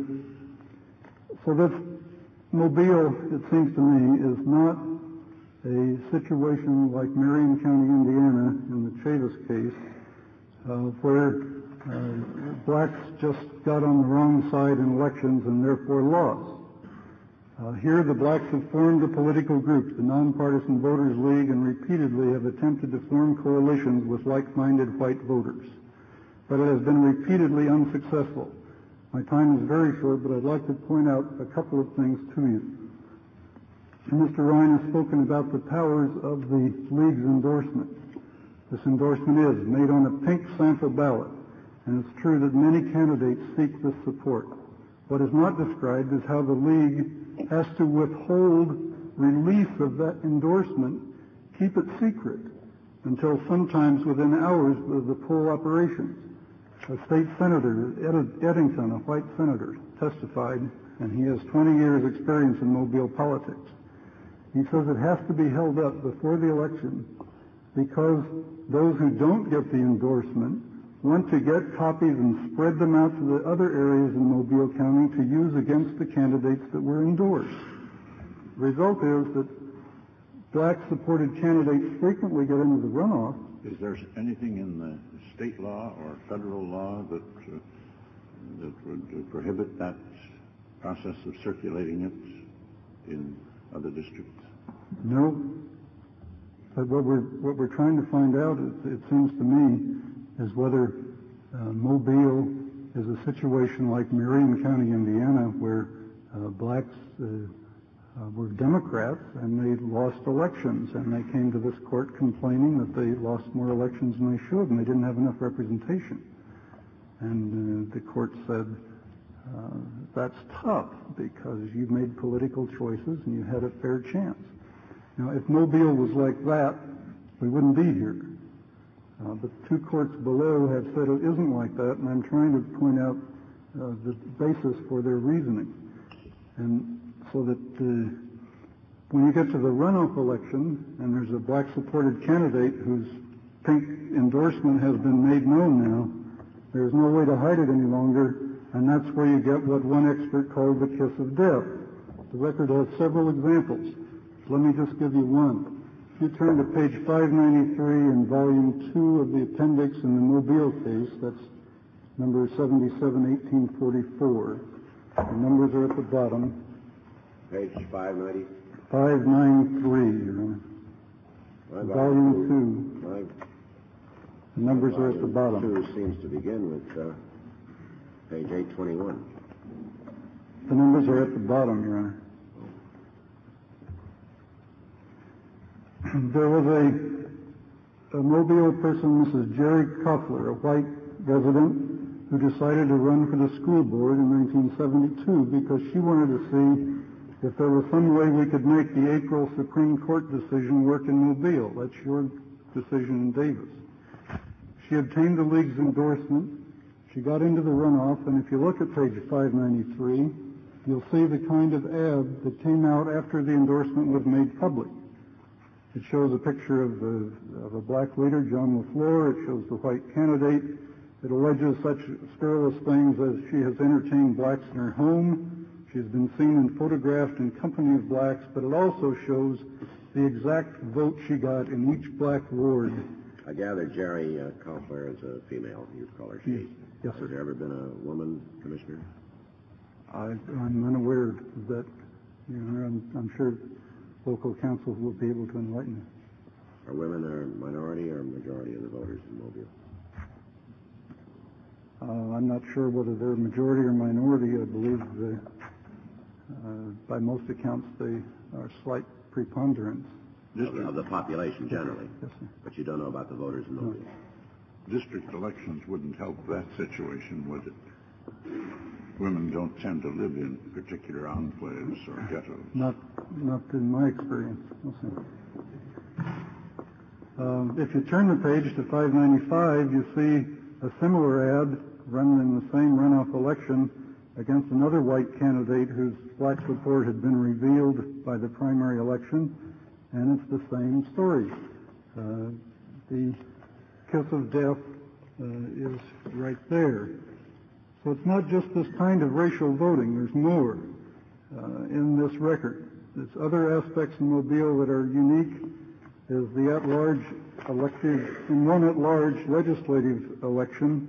uh, so this Mobile, it seems to me, is not a situation like Marion County, Indiana, in the Chavis case, uh, where uh, blacks just got on the wrong side in elections and therefore lost. Uh, here, the blacks have formed a political group, the Nonpartisan Voters League, and repeatedly have attempted to form coalitions with like-minded white voters. But it has been repeatedly unsuccessful. My time is very short, but I'd like to point out a couple of things to you. Mister Ryan has spoken about the powers of the League's endorsement. This endorsement is made on a pink sample ballot, and it's true that many candidates seek this support. What is not described is how the League has to withhold release of that endorsement, keep it secret, until sometimes within hours of the poll operations. A state senator, Ed- Eddington, a white senator, testified, and he has twenty years experience in Mobile politics. He says it has to be held up before the election because those who don't get the endorsement want to get copies and spread them out to the other areas in Mobile County to use against the candidates that were endorsed. The result is that black-supported candidates frequently get into the runoff. Is there anything in the state law or federal law that uh, that would uh, prohibit that process of circulating it in other districts? No. But what we're what we're trying to find out, it, it seems to me, is whether uh, Mobile is a situation like Marion County, Indiana, where uh, blacks uh, uh, were Democrats and they lost elections, and they came to this court complaining that they lost more elections than they should, and they didn't have enough representation. And uh, the court said, uh, that's tough because you made political choices and you had a fair chance. Now, if Mobile was like that, we wouldn't be here. Uh, but two courts below have said it isn't like that, and I'm trying to point out uh, the basis for their reasoning. And so that uh, when you get to the runoff election, and there's a black-supported candidate whose pink endorsement has been made known now, there's no way to hide it any longer, and that's where you get what one expert called the kiss of death. The record has several examples. Let me just give you one. If you turn to page five ninety-three in volume two of the appendix in the Mobile case, that's number seventy-seven eighteen forty-four. The numbers are at the bottom. Page five ninety? five ninety-three, Your Honor. My Volume two. two. My The numbers are at the bottom. two seems to begin with uh, page eight twenty-one. The numbers are at the bottom, Your Honor. There was a, a Mobile person, Missus Jerry Koffler, a white resident, who decided to run for the school board in nineteen seventy-two because she wanted to see if there was some way we could make the April Supreme Court decision work in Mobile. That's your decision in Davis. She obtained the League's endorsement. She got into the runoff, and if you look at page five ninety-three, you'll see the kind of ad that came out after the endorsement was made public. It shows a picture of, the, of a black leader, John LaFleur. It shows the white candidate. It alleges such scurrilous things as she has entertained blacks in her home. She's been seen and photographed in company of blacks, but it also shows the exact vote she got in each black ward. I gather Jerry uh, Koffler is a female. You call her she. Yes, sir. Has there ever been a woman commissioner? I, I'm unaware of that. You know, I'm, I'm sure local councils will be able to enlighten us. Are women a minority or majority of the voters in Mobile? Uh, I'm not sure whether they're majority or minority. I believe the, uh, by most accounts they are slight preponderance. Of the, of the population generally? Yes, sir. But you don't know about the voters in Mobile? No. District elections wouldn't help that situation, would it? Women don't tend to live in particular enclaves or ghettos. Not, not in my experience. No, sir. Um, if you turn the page to five ninety-five, you see a similar ad run in the same runoff election, against another white candidate whose black support had been revealed by the primary election, and it's the same story. Uh, the kiss of death uh, is right there. So it's not just this kind of racial voting. There's more uh, in this record. There's other aspects in Mobile that are unique. Is the at-large elective, in one at-large legislative election,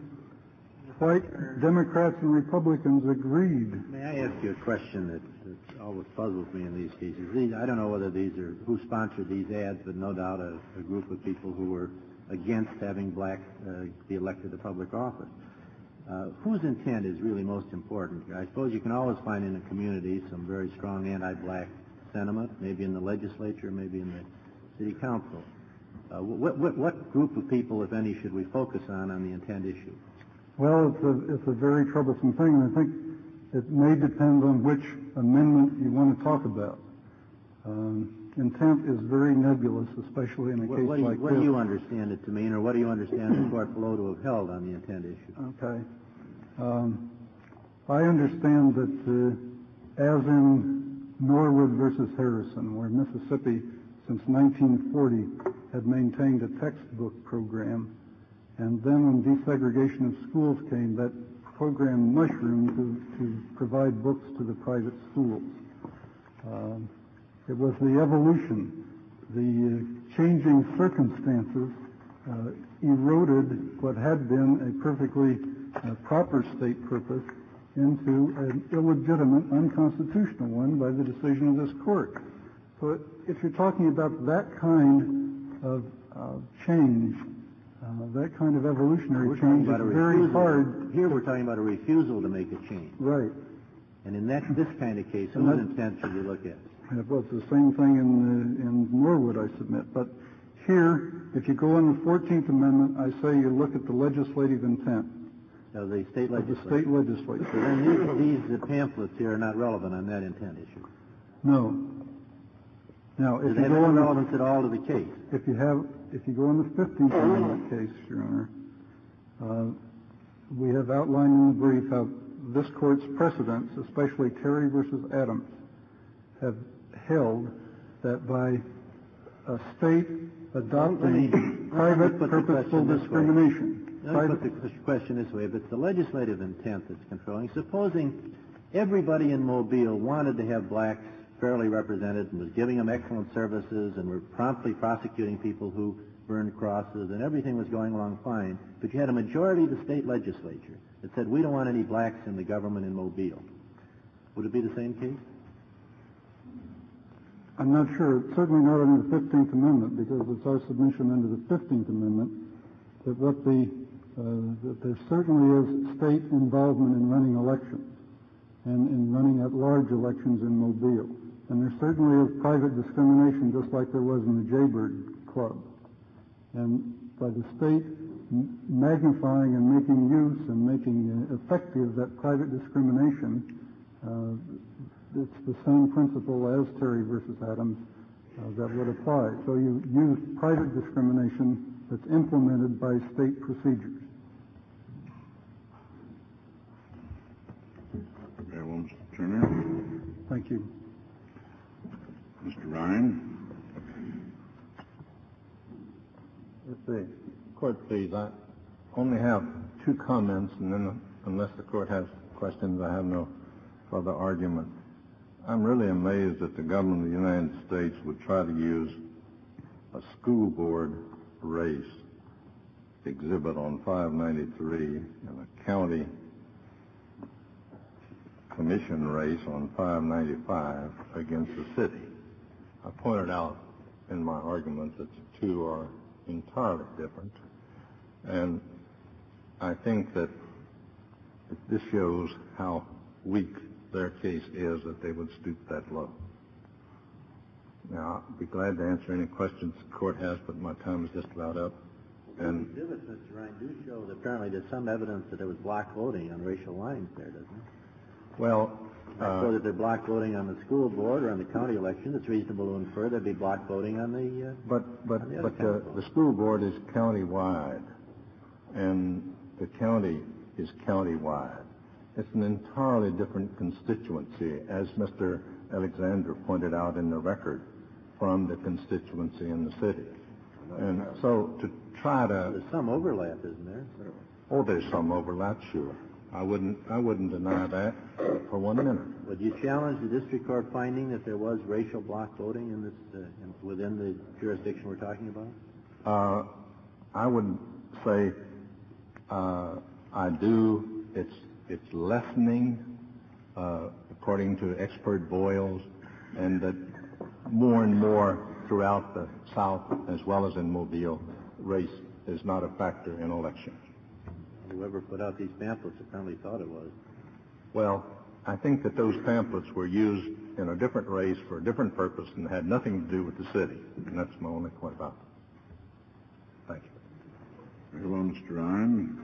white Democrats and Republicans agreed. May I ask you a question that, that always puzzles me in these cases? These, I don't know whether these are, who sponsored these ads, but no doubt a, a group of people who were against having blacks uh, be elected to public office. Uh, whose intent is really most important? I suppose you can always find in a community some very strong anti-black sentiment, maybe in the legislature, maybe in the city council. Uh, what, what, what group of people, if any, should we focus on on the intent issue? Well, it's a, it's a very troublesome thing, and I think it may depend on which amendment you want to talk about. Um, intent is very nebulous, especially in a what, case what do you, like what this. What do you understand it to mean, or what do you understand the court below to have held on the intent issue? Okay. Um, I understand that uh, as in Norwood versus Harrison, where Mississippi since nineteen forty had maintained a textbook program, and then when desegregation of schools came, that program mushroomed to, to provide books to the private schools. Um, it was the evolution, the uh, changing circumstances uh, eroded what had been a perfectly uh, proper state purpose into an illegitimate, unconstitutional one by the decision of this court. So it, if you're talking about that kind of uh, change, Uh, that kind of evolutionary we're change is very refusal. hard. Here we're talking about a refusal to make a change. Right. And in that this kind of case, And whose that- intent should we look at? And it was the same thing in uh, in Norwood, I submit. But here, if you go on the fourteenth Amendment, I say you look at the legislative intent Of the state of the legislature. state legislature. So then these, these uh, pamphlets here are not relevant on that intent issue. No. Now, Does if it you have go any on the, relevance at all to the case? if you have if you go on the fifteenth Amendment case, Your Honor, uh, we have outlined in the brief how this court's precedents, especially Terry versus Adams, have held that by a state adopting Let me- private let me put the purposeful question this way. discrimination. Let me Private- put the question this way. If it's the legislative intent that's controlling, supposing everybody in Mobile wanted to have blacks fairly represented and was giving them excellent services and were promptly prosecuting people who burned crosses and everything was going along fine, but you had a majority of the state legislature that said, we don't want any blacks in the government in Mobile. Would it be the same case? I'm not sure. It's certainly not under the fifteenth Amendment, because it's our submission under the fifteenth Amendment that what the uh, that there certainly is state involvement in running elections and in running at-large elections in Mobile. And there certainly is private discrimination, just like there was in the Jaybird Club. And by the state m- magnifying and making use and making uh, effective that private discrimination, uh, it's the same principle as Terry versus Adams uh, that would apply. So you use private discrimination that's implemented by state procedures. Very well, Mister Turner. Thank you. Mister Ryan. If the court please, I only have two comments, and then unless the court has questions, I have no further argument. I'm really amazed that the government of the United States would try to use a school board race exhibit on five ninety-three and a county commission race on five ninety-five against the city. I pointed out in my argument that the two are entirely different, and I think that this shows how weak their case is that they would stoop that low. Now, I'll be glad to answer any questions the court has, but my time is just about up. And the exhibits, Mister Ryan, do show that apparently there's some evidence that there was block voting on racial lines there, doesn't it? well, Uh, so uh, that they're block voting on the school board or on the county election, it's reasonable to infer there'd be block voting on the... Uh, but but on the other but the, council. the school board is county-wide, and the county is county-wide, it's an entirely different constituency, as Mister Alexander pointed out in the record, from the constituency in the city. And so to try to... There's some overlap, isn't there? Oh, there's some overlap, sure. I wouldn't, I wouldn't deny that for one minute. Would you challenge the district court finding that there was racial block voting in this, uh, in, within the jurisdiction we're talking about? Uh, I would say uh, I do. It's it's lessening, uh, according to expert Boyles, and that more and more throughout the South, as well as in Mobile, race is not a factor in elections. Whoever put out these pamphlets apparently thought it was. Well, I think that those pamphlets were used in a different race for a different purpose and had nothing to do with the city. And that's my only point about it. Thank you. Very well, Mister Ryan.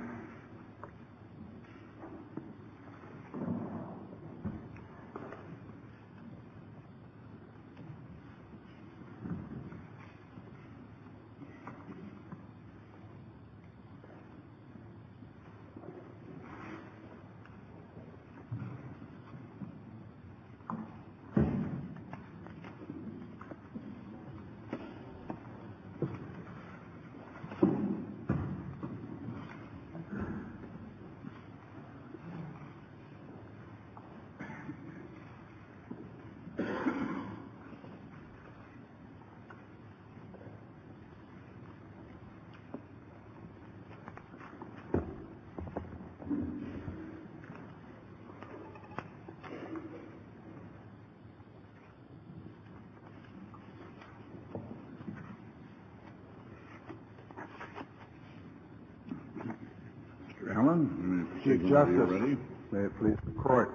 Chief Justice, may it please the Court.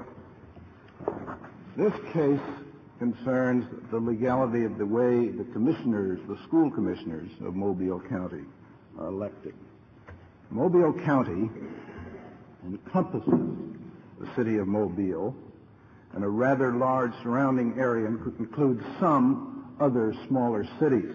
This case concerns the legality of the way the commissioners, the school commissioners of Mobile County are elected. Mobile County encompasses the city of Mobile and a rather large surrounding area and includes some other smaller cities.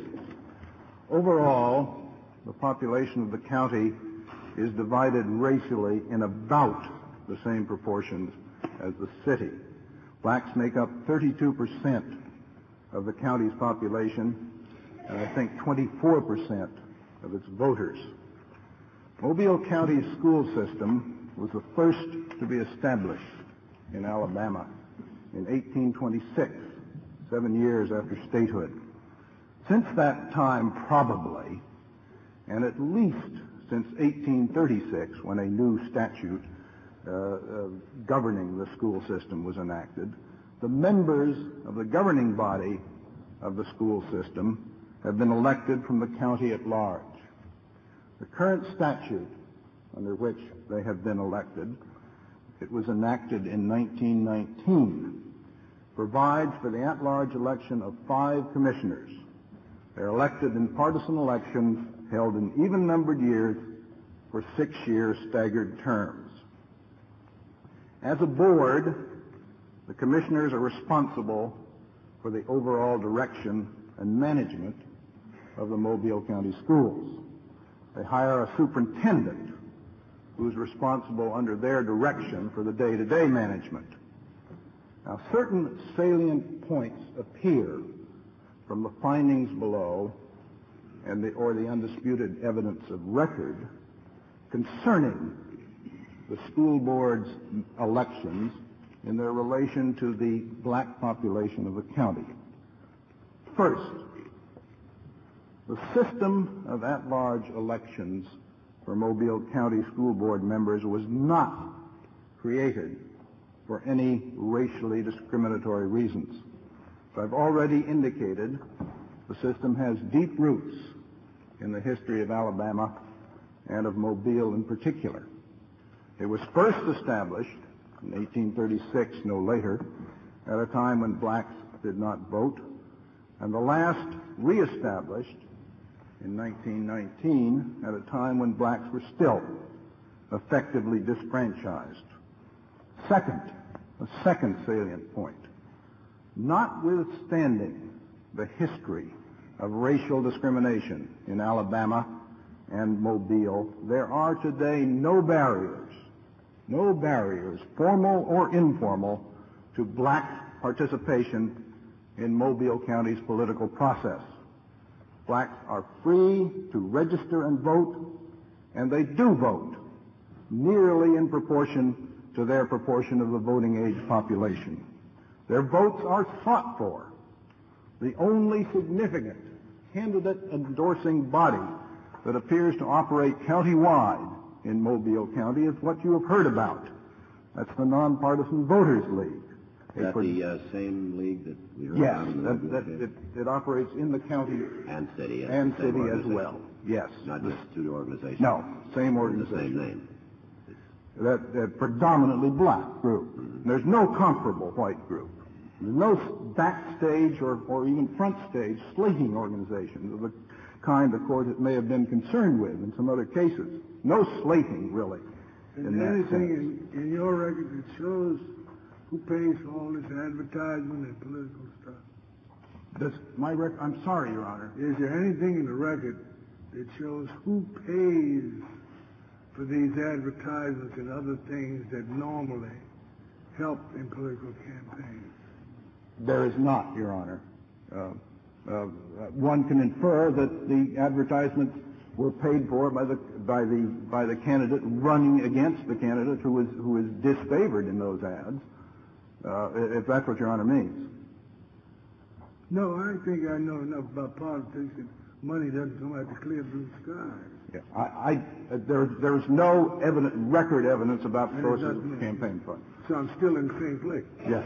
Overall, the population of the county is divided racially in about the same proportions as the city. Blacks make up thirty-two percent of the county's population, and I think twenty-four percent of its voters. Mobile County's school system was the first to be established in Alabama in eighteen twenty-six, seven years after statehood. Since that time, probably, and at least since eighteen thirty-six, when a new statute uh, uh, governing the school system was enacted, the members of the governing body of the school system have been elected from the county at large. The current statute under which they have been elected, it was enacted in nineteen nineteen, provides for the at-large election of five commissioners. They're elected in partisan elections held in even-numbered years for six-year staggered terms. As a board, the commissioners are responsible for the overall direction and management of the Mobile County schools. They hire a superintendent who's responsible under their direction for the day-to-day management. Now, certain salient points appear from the findings below and the, or the undisputed evidence of record concerning the school board's elections in their relation to the black population of the county. First, the system of at-large elections for Mobile County school board members was not created for any racially discriminatory reasons. As I've already indicated, the system has deep roots in the history of Alabama and of Mobile in particular. It was first established in eighteen thirty-six, no later, at a time when blacks did not vote, and the last reestablished in nineteen nineteen at a time when blacks were still effectively disfranchised. Second, a second salient point. Notwithstanding the history of racial discrimination in Alabama and Mobile, there are today no barriers, no barriers, formal or informal, to black participation in Mobile County's political process. Blacks are free to register and vote, and they do vote, nearly in proportion to their proportion of the voting age population. Their votes are sought for. The only significant candidate-endorsing body that appears to operate county-wide in Mobile County is what you have heard about. That's the Nonpartisan Voters League. Is that the uh, same league that we heard Yes, about in the that, local that, case? it, it operates in the county And city. as and the same city as organization. well. Yes. Not just two organizations. No, same The organization. same name. That, that predominantly black group. Mm-hmm. There's no comparable white group. There's no backstage or, or even front stage slating organizations of the kind the court may have been concerned with in some other cases. No slating, really. Is in there that anything sense. in, in your record that shows who pays for all this advertisement and political stuff? Does my rec- I'm sorry, Your Honor. Is there anything in the record that shows who pays for these advertisements and other things that normally help in political campaigns? There is not, Your Honor. Uh, uh, one can infer that the advertisements were paid for by the by the by the candidate running against the candidate who is who is disfavored in those ads, uh, if that's what Your Honor means. No, I think I know enough about politics that money doesn't come out the clear blue sky. Yeah, I, I uh, there there's no evident record evidence about And sources it of doesn't- campaign funds. So I'm still in the same place. Yes.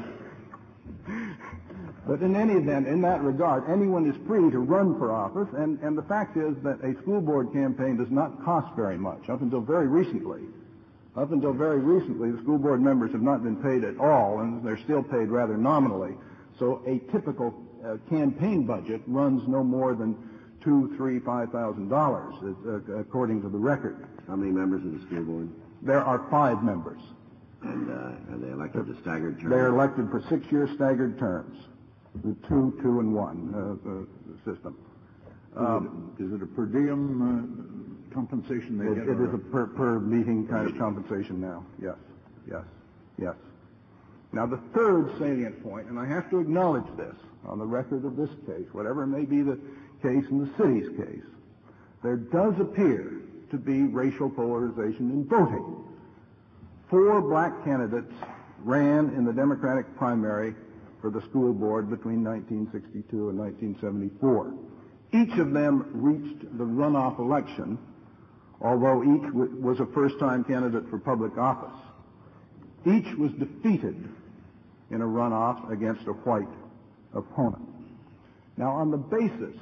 But in any event, in that regard, anyone is free to run for office, and, and the fact is that a school board campaign does not cost very much. Up until very recently, up until very recently, the school board members have not been paid at all, and they're still paid rather nominally. So a typical uh, campaign budget runs no more than two, three, five thousand dollars, uh, according to the record. How many members of the school board? There are five members. And uh, are they elected to staggered terms? They're elected for six-year staggered terms, the two, two, and one uh, uh, system. Um, is, it, is it a per diem uh, compensation they It, get? it is a per, per meeting kind of compensation now. Yes, yes, yes. Now the third salient point, and I have to acknowledge this on the record of this case, whatever may be the case in the city's case, there does appear to be racial polarization in voting. Four black candidates ran in the Democratic primary for the school board between nineteen sixty-two and nineteen seventy-four. Each of them reached the runoff election, although each w- was a first-time candidate for public office. Each was defeated in a runoff against a white opponent. Now, on the basis,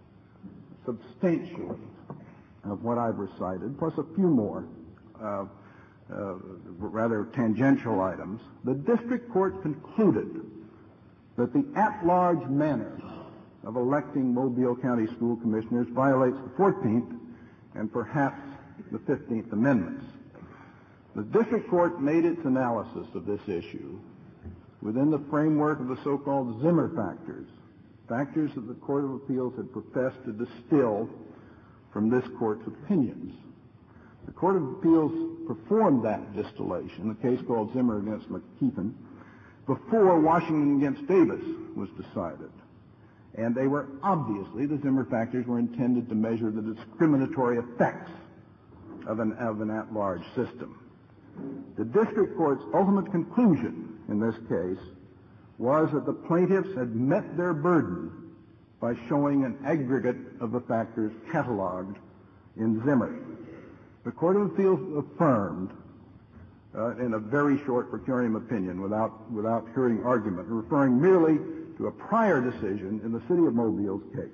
substantially, of what I've recited, plus a few more uh, uh, rather tangential items, the district court concluded that the at-large manner of electing Mobile County school commissioners violates the fourteenth and perhaps the fifteenth Amendments. The district court made its analysis of this issue within the framework of the so-called Zimmer factors, factors that the Court of Appeals had professed to distill from this court's opinions. The Court of Appeals performed that distillation, a case called Zimmer against McKeithen, before Washington against Davis was decided. And they were obviously, the Zimmer factors were intended to measure the discriminatory effects of an, of an at-large system. The district court's ultimate conclusion in this case was that the plaintiffs had met their burden by showing an aggregate of the factors cataloged in Zimmer. The Court of Appeals affirmed, uh, in a very short per curiam opinion, without, without hearing argument, referring merely to a prior decision in the city of Mobile's case.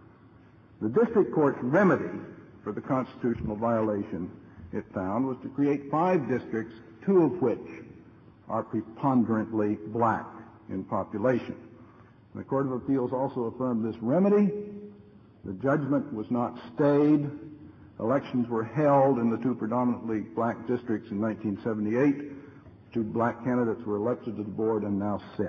The district court's remedy for the constitutional violation, it found, was to create five districts, two of which are preponderantly black in population. The Court of Appeals also affirmed this remedy. The judgment was not stayed. Elections were held in the two predominantly black districts in nineteen seventy-eight. Two black candidates were elected to the board and now sit.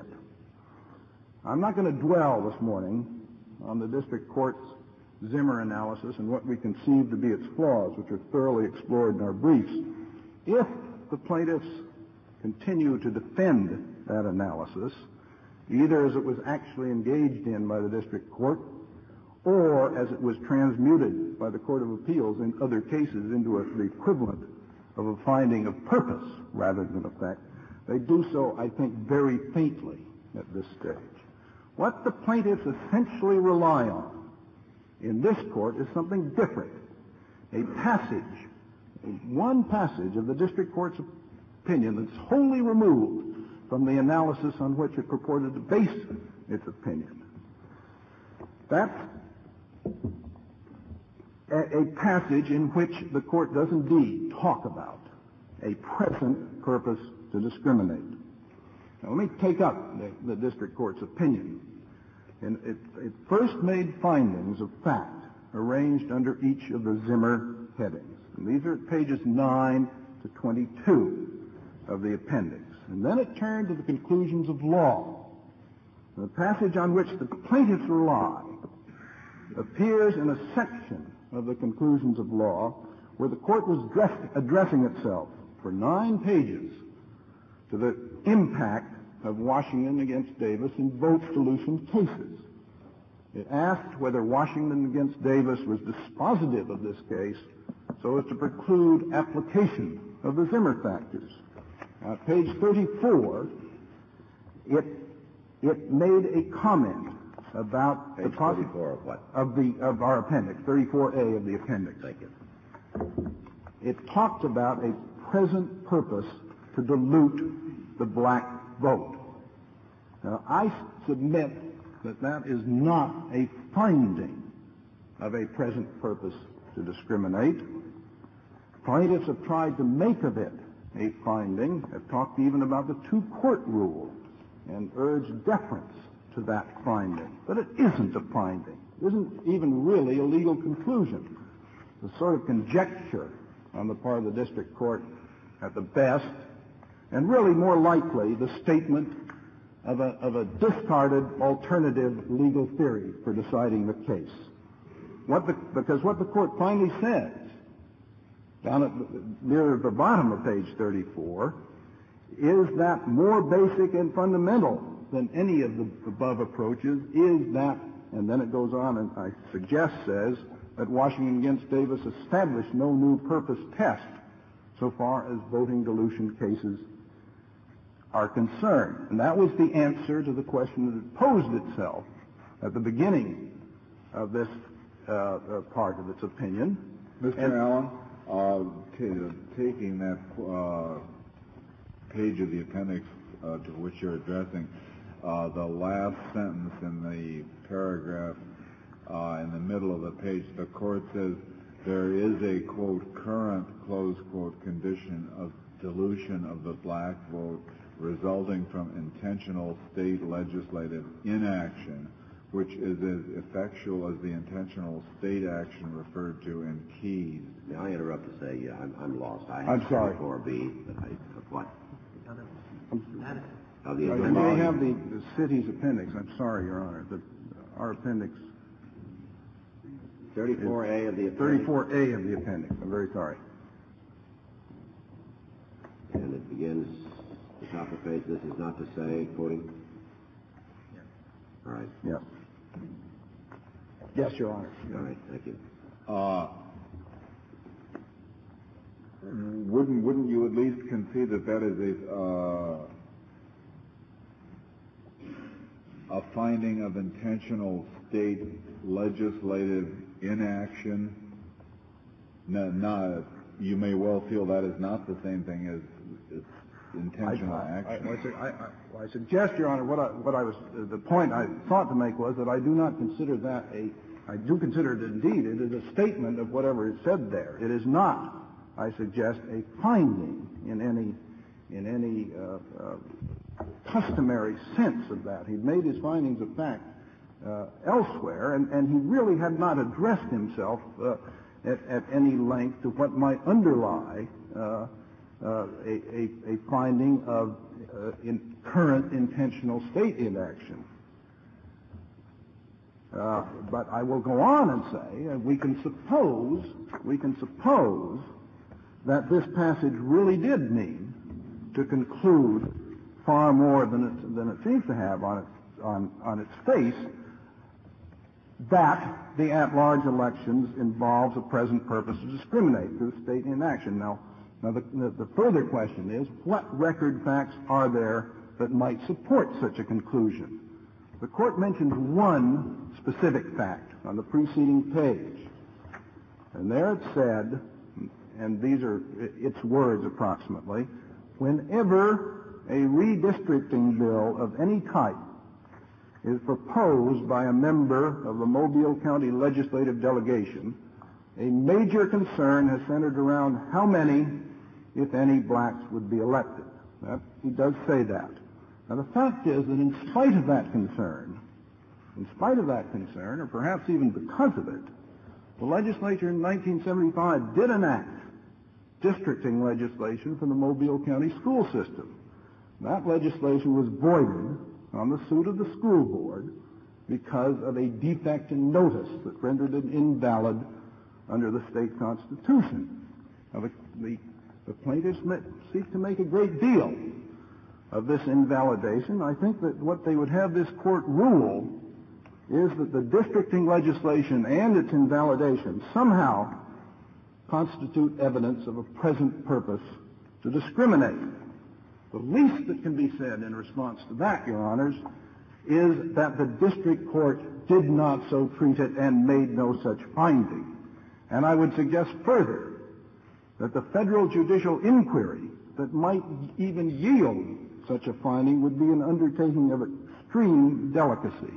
I'm not going to dwell this morning on the district court's Zimmer analysis and what we conceive to be its flaws, which are thoroughly explored in our briefs. If the plaintiffs continue to defend that analysis, either as it was actually engaged in by the district court or as it was transmuted by the Court of Appeals in other cases into a, the equivalent of a finding of purpose rather than effect, they do so, I think, very faintly at this stage. What the plaintiffs essentially rely on in this court is something different. A passage, one passage of the district court's opinion that's wholly removed from the analysis on which it purported to base its opinion. That's a, a passage in which the court does indeed talk about a present purpose to discriminate. Now, let me take up the, the district court's opinion. And it, it first made findings of fact arranged under each of the Zimmer headings. And these are at pages nine to twenty-two of the appendix. And then it turned to the conclusions of law. The passage on which the plaintiffs rely appears in a section of the conclusions of law where the court was dressed, addressing itself for nine pages to the impact of Washington against Davis in vote dilution cases. It asked whether Washington against Davis was dispositive of this case so as to preclude application of the Zimmer factors. Now, at page thirty-four, it it made a comment about page the possi- thirty-four of what? Of the of our appendix, thirty-four A of the appendix. Thank you. It talked about a present purpose to dilute the black vote. Now, I submit that that is not a finding of a present purpose to discriminate. Plaintiffs have tried to make of it a finding, have talked even about the two-court rule, and urged deference to that finding. But it isn't a finding. It isn't even really a legal conclusion. It's a sort of conjecture on the part of the district court at the best, and really more likely the statement of a, of a discarded alternative legal theory for deciding the case. What the, because what the court finally says, down at the, near the bottom of page thirty-four, is that more basic and fundamental than any of the above approaches is that, and then it goes on and I suggest says, that Washington against Davis established no new purpose test so far as voting dilution cases are concerned. And that was the answer to the question that had posed itself at the beginning of this uh, uh, part of its opinion. Mister And, Allen, uh, t- taking that uh, page of the appendix uh, to which you're addressing, uh, the last sentence in the paragraph uh, in the middle of the page, the court says there is a, quote, current, close quote, condition of dilution of the black vote resulting from intentional state legislative inaction, which is as effectual as the intentional state action referred to in Keyes. May I interrupt to say, yeah, I'm, I'm lost. I have I'm sorry. four B, but I, of what? Of the I other may have volume. the, the city's appendix. I'm sorry, Your Honor. The, our appendix. thirty-four A of the appendix. thirty-four A of the appendix. I'm very sorry. And it begins, the top of the page, this is not to say, quoting? Yeah. All right. Yeah. Yes, Your Honor. All right, thank you. Uh, wouldn't wouldn't you at least concede that that is a uh, a finding of intentional state legislative inaction? No, no, you may well feel that is not the same thing as, as intentional I, I, action. I, I, I, I suggest, Your Honor, what I, what I was, uh, the point I thought to make was that I do not consider that a, I do consider it indeed, it is a statement of whatever is said there. It is not, I suggest, a finding in any, in any uh, uh, customary sense of that. He'd made his findings of fact uh, elsewhere, and, and he really had not addressed himself uh, at, at any length to what might underlie uh, uh, a, a, a finding of uh, in current intentional state inaction. Uh, but I will go on and say uh, we can suppose we can suppose that this passage really did mean to conclude far more than it, than it seems to have on its, on, on its face, that the at-large elections involves a present purpose to discriminate through state inaction. Now, now the, the, the further question is, what record facts are there that might support such a conclusion? The court mentions one specific fact on the preceding page, and there it said, and these are its words approximately, whenever a redistricting bill of any type is proposed by a member of the Mobile County Legislative Delegation, a major concern has centered around how many, if any, blacks would be elected. That, he does say that. Now, the fact is that in spite of that concern, in spite of that concern, or perhaps even because of it, the legislature in nineteen seventy-five did enact districting legislation for the Mobile County school system. That legislation was voided on the suit of the school board because of a defect in notice that rendered it invalid under the state constitution. Now, the, the, the plaintiffs seek to make a great deal of this invalidation. I think that what they would have this court rule is that the districting legislation and its invalidation somehow constitute evidence of a present purpose to discriminate. The least that can be said in response to that, Your Honors, is that the district court did not so treat it and made no such finding. And I would suggest further that the federal judicial inquiry that might even yield such a finding would be an undertaking of extreme delicacy.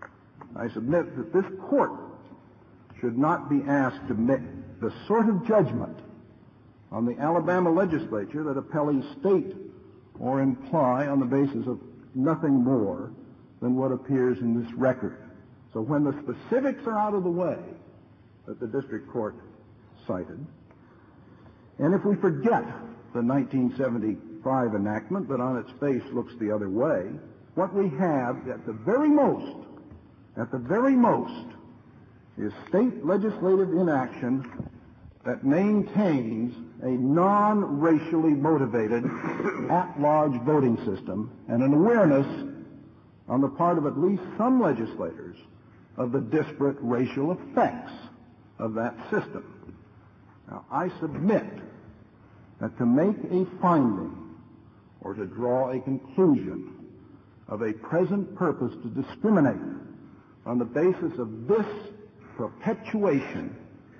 I submit that this court should not be asked to make the sort of judgment on the Alabama legislature that appellees state or imply on the basis of nothing more than what appears in this record. So when the specifics are out of the way that the district court cited, and if we forget the nineteen seventy-five enactment that on its face looks the other way, what we have at the very most, at the very most, is state legislative inaction that maintains a non-racially motivated at-large voting system and an awareness on the part of at least some legislators of the disparate racial effects of that system. Now, I submit that to make a finding or to draw a conclusion of a present purpose to discriminate on the basis of this perpetuation,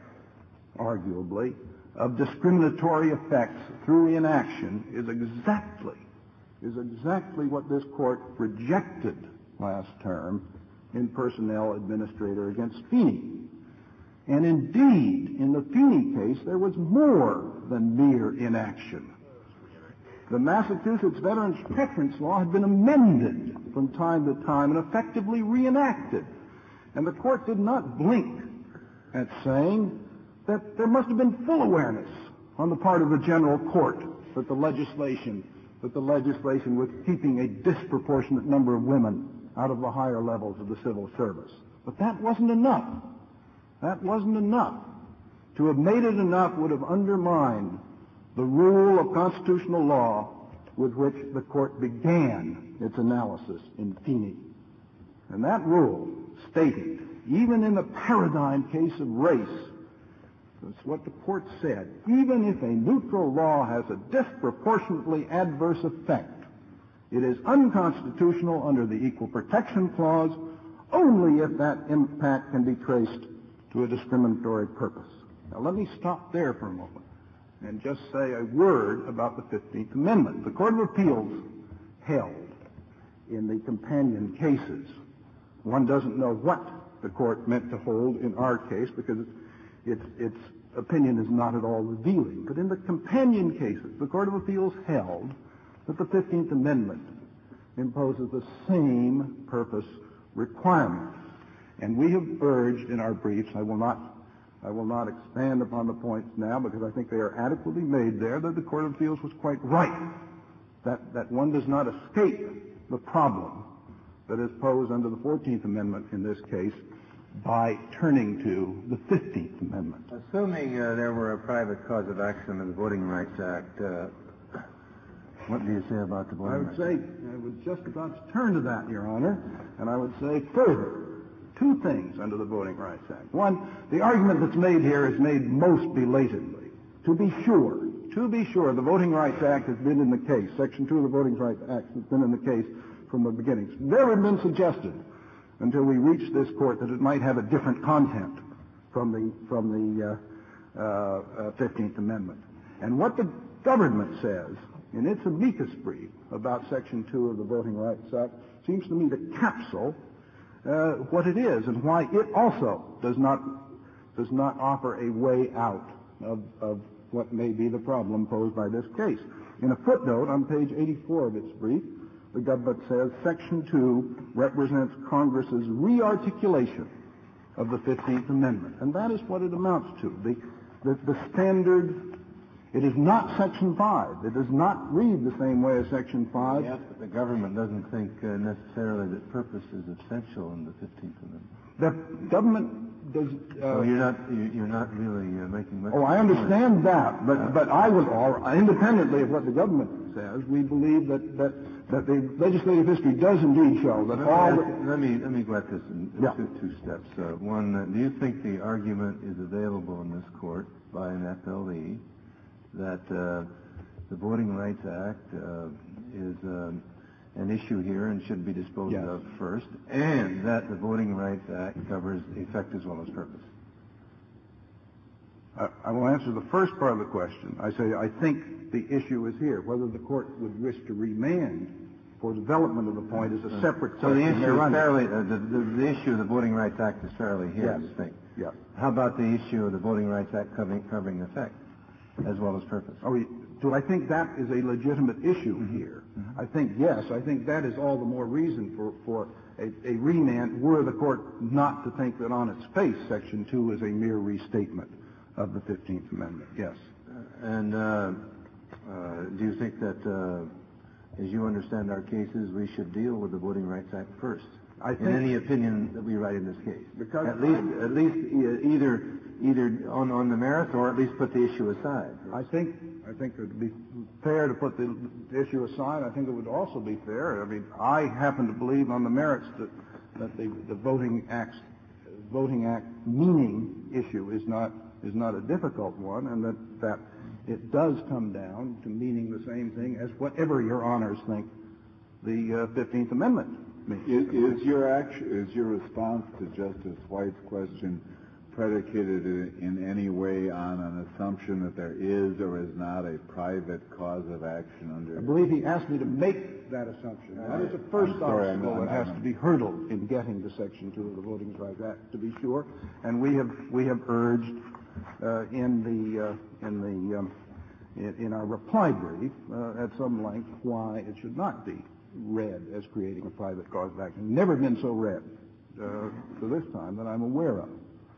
arguably, of discriminatory effects through inaction is exactly, is exactly what this court rejected last term in Personnel Administrator against Feeney. And indeed, in the Feeney case, there was more than mere inaction. The Massachusetts Veterans Preference Law had been amended from time to time and effectively reenacted. And the court did not blink at saying that there must have been full awareness on the part of the general court that the legislation, that the legislation was keeping a disproportionate number of women out of the higher levels of the civil service. But that wasn't enough. That wasn't enough. To have made it enough would have undermined the rule of constitutional law with which the court began its analysis in Feeney. And that rule stated, even in the paradigm case of race, that's what the court said, even if a neutral law has a disproportionately adverse effect, it is unconstitutional under the Equal Protection Clause only if that impact can be traced to a discriminatory purpose. Now, let me stop there for a moment and just say a word about the fifteenth Amendment. The Court of Appeals held in the companion cases. One doesn't know what the court meant to hold in our case because its, its opinion is not at all revealing. But in the companion cases, the Court of Appeals held that the fifteenth Amendment imposes the same purpose requirement. And we have urged in our briefs, I will not I will not expand upon the points now because I think they are adequately made there, that the Court of Appeals was quite right, that, that one does not escape the problem that is posed under the fourteenth Amendment in this case by turning to the fifteenth Amendment. Assuming uh, there were a private cause of action in the Voting Rights Act, uh, what do you say about the Voting I would Rights say, I was just about to turn to that, Your Honor, and I would say further, two things under the Voting Rights Act. One, the argument that's made here is made most belatedly. To be sure, to be sure, the Voting Rights Act has been in the case. Section two of the Voting Rights Act has been in the case from the beginning. It's never been suggested until we reached this court that it might have a different content from the from the uh, uh, fifteenth Amendment. And what the government says in its amicus brief about Section two of the Voting Rights Act seems to me to capsule uh, what it is and why it also does not does not offer a way out of, of what may be the problem posed by this case. In a footnote on page eighty-four of its brief, the government says Section two represents Congress's rearticulation of the fifteenth Amendment. And that is what it amounts to. The, the, the standard, it is not Section five. It does not read the same way as Section five. Yes, but the government doesn't think uh, necessarily that purpose is essential in the fifteenth Amendment. The government does... Uh, so you're not, you're not really uh, making much... Oh, I understand that, but, uh, but I would, all, independently of what the government says, we believe that, that that the legislative history does indeed show that let all... Me, let me let me go at this in, in yeah. two, two steps. Uh, one, uh, do you think the argument is available in this court by an F L E that uh, the Voting Rights Act uh, is um, an issue here and should be disposed yes. of first, and that the Voting Rights Act covers effect as well as purpose? Uh, I will answer the first part of the question. I say I think the issue is here. Whether the court would wish to remand for development of the point is a separate so question. So the issue is fairly, uh, the, the, the issue of the Voting Rights Act is fairly here, yes. you think? Yes. How about the issue of the Voting Rights Act covering, covering effect as well as purpose? Oh, do I think that is a legitimate issue mm-hmm. here? Mm-hmm. I think yes. I think that is all the more reason for, for a, a remand were the court not to think that on its face Section two is a mere restatement of the fifteenth Amendment. Yes. Uh, and uh, uh, do you think that, uh, as you understand our cases, we should deal with the Voting Rights Act first? I think in any opinion that we write in this case, because at least, I, at least either either on, on the merits or at least put the issue aside. I think I think it would be fair to put the, the issue aside. I think it would also be fair. I mean, I happen to believe on the merits that that the, the Voting Act Voting Act meaning issue is not is not a difficult one, and that that it does come down to meaning the same thing as whatever your honors think the uh, fifteenth Amendment means. Is, is your action, is your response to Justice White's question predicated in, in any way on an assumption that there is or is not a private cause of action under? I believe he asked me to make that assumption. That is the first sorry, obstacle I'm, I'm, that has I'm, to be hurdled in getting to Section two of the Voting Rights Act, to be sure. And we have we have urged uh, in the uh, in the um, in, in our reply brief uh, at some length why it should not be read as creating a private cause of action. Never been so read uh, to this time that I'm aware of.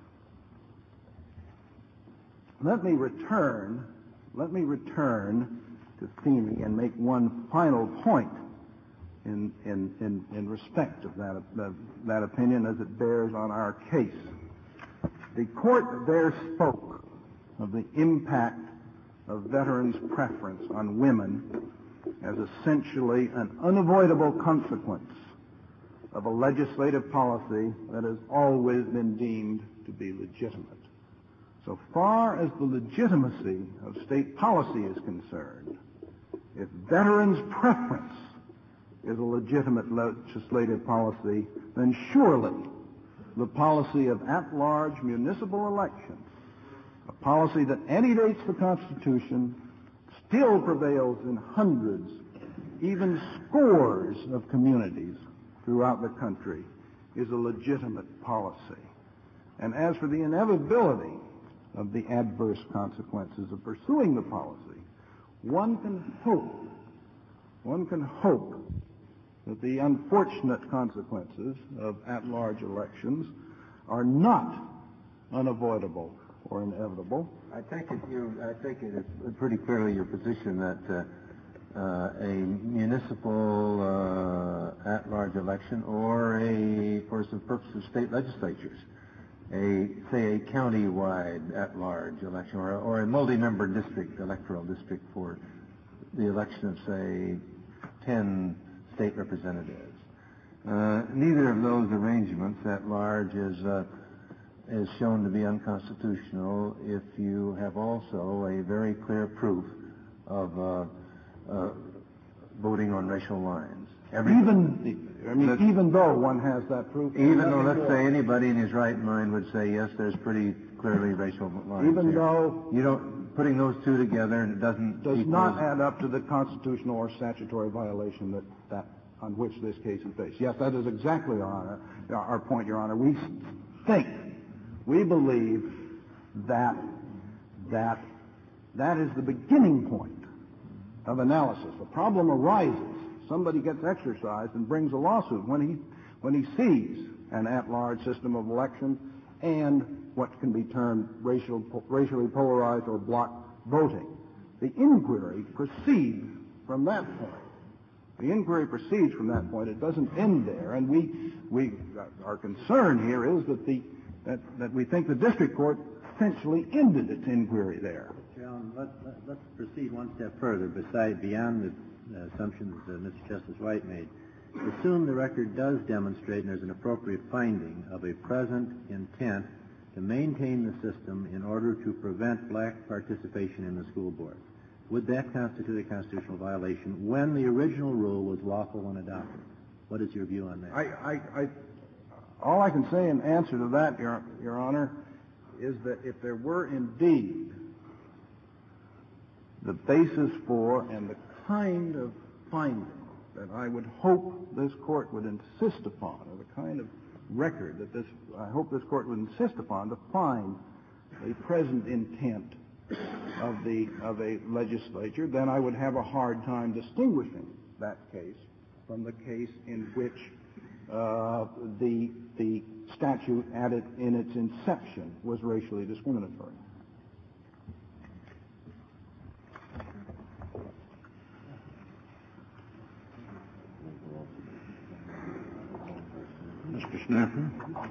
Let me return. Let me return to Feeney and make one final point in in in, in respect of that, that that opinion as it bears on our case. The court there spoke of the impact of veterans' preference on women as essentially an unavoidable consequence of a legislative policy that has always been deemed to be legitimate. So far as the legitimacy of state policy is concerned, if veterans' preference is a legitimate legislative policy, then surely the policy of at-large municipal elections, a policy that antedates the Constitution, still prevails in hundreds, even scores of communities throughout the country, is a legitimate policy. And as for the inevitability of the adverse consequences of pursuing the policy, one can hope, one can hope that the unfortunate consequences of at-large elections are not unavoidable or inevitable. I take it you. I take it it's pretty clearly your position that uh, uh, a municipal uh, at-large election or a, for some purposes, state legislatures a, say, a county-wide at-large election or, or a multi-member district, electoral district for the election of, say, ten state representatives. Uh, neither of those arrangements at large is, uh, is shown to be unconstitutional if you have also a very clear proof of uh, uh, voting on racial lines. Every, even, I mean, even though one has that proof. Even though, let's more. say, anybody in his right mind would say, yes, there's pretty clearly racial lines. Even here. though you don't, putting those two together, it doesn't does equal, not add up to the constitutional or statutory violation that that on which this case is based. Yes, that is exactly our our point, Your Honor. We think, we believe that that that is the beginning point of analysis. The problem arises. Somebody gets exercised and brings a lawsuit when he when he sees an at-large system of election and what can be termed racial, racially polarized or block voting. The inquiry proceeds from that point. The inquiry proceeds from that point. It doesn't end there. And we we our concern here is that the that, that we think the district court essentially ended its inquiry there. John, let, let, let's proceed one step further. Beside beyond the Uh, assumptions that Mister Justice White made. Assume the record does demonstrate and there's an appropriate finding of a present intent to maintain the system in order to prevent black participation in the school board. Would that constitute a constitutional violation when the original rule was lawful when adopted? What is your view on that? I, I, I, all I can say in answer to that, Your, Your Honor, is that if there were indeed the basis for and the kind of finding that I would hope this court would insist upon, or the kind of record that this I hope this court would insist upon to find the present intent of the of a legislature, then I would have a hard time distinguishing that case from the case in which uh, the the statute at it in its inception was racially discriminatory. Mister Snapper.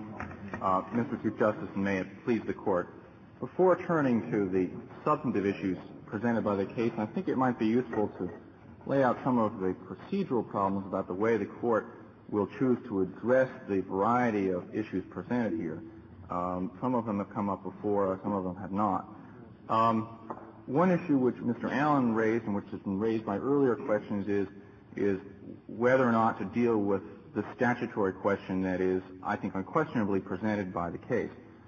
Uh, Mister Chief Justice, and may it please the Court, before turning to the substantive issues presented by the case, I think it might be useful to lay out some of the procedural problems about the way the Court will choose to address the variety of issues presented here. Um, some of them have come up before, some of them have not. Um, one issue which Mister Allen raised and which has been raised by earlier questions is, is whether or not to deal with the statutory question that is, I think, unquestionably presented by the case.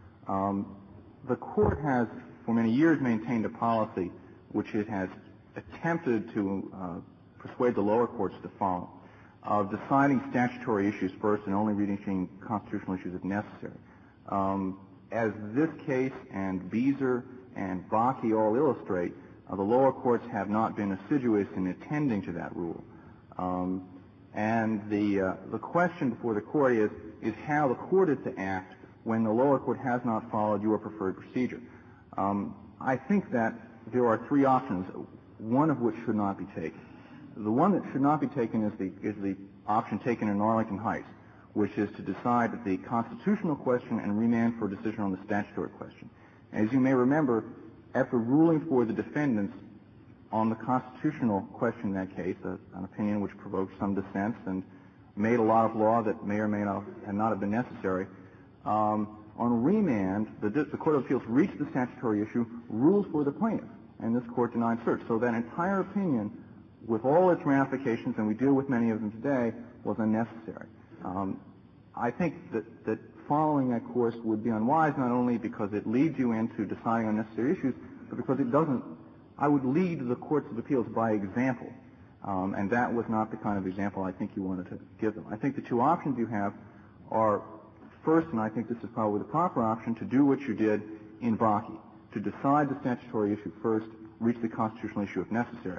Um, the Court has, for many years, maintained a policy which it has attempted to uh, persuade the lower courts to follow, of deciding statutory issues first and only reaching constitutional issues if necessary. Um, as this case and Beezer and Bakke all illustrate, uh, the lower courts have not been assiduous in attending to that rule. Um, And the uh, the question before the court is is how the court is to act when the lower court has not followed your preferred procedure. Um, I think that there are three options, one of which should not be taken. The one that should not be taken is the is the option taken in Arlington Heights, which is to decide the constitutional question and remand for a decision on the statutory question. As you may remember, after ruling for the defendants on the constitutional question in that case, uh, an opinion which provoked some dissent and made a lot of law that may or may not have not have been necessary. Um, on remand, the, the Court of Appeals reached the statutory issue, ruled for the plaintiff, and this Court denied cert. So that entire opinion, with all its ramifications, and we deal with many of them today, was unnecessary. Um, I think that, that following that course would be unwise, not only because it leads you into deciding unnecessary issues, but because it doesn't. I would lead the courts of appeals by example, um, and that was not the kind of example I think you wanted to give them. I think the two options you have are, first, and I think this is probably the proper option, to do what you did in Bakke, to decide the statutory issue first, reach the constitutional issue if necessary.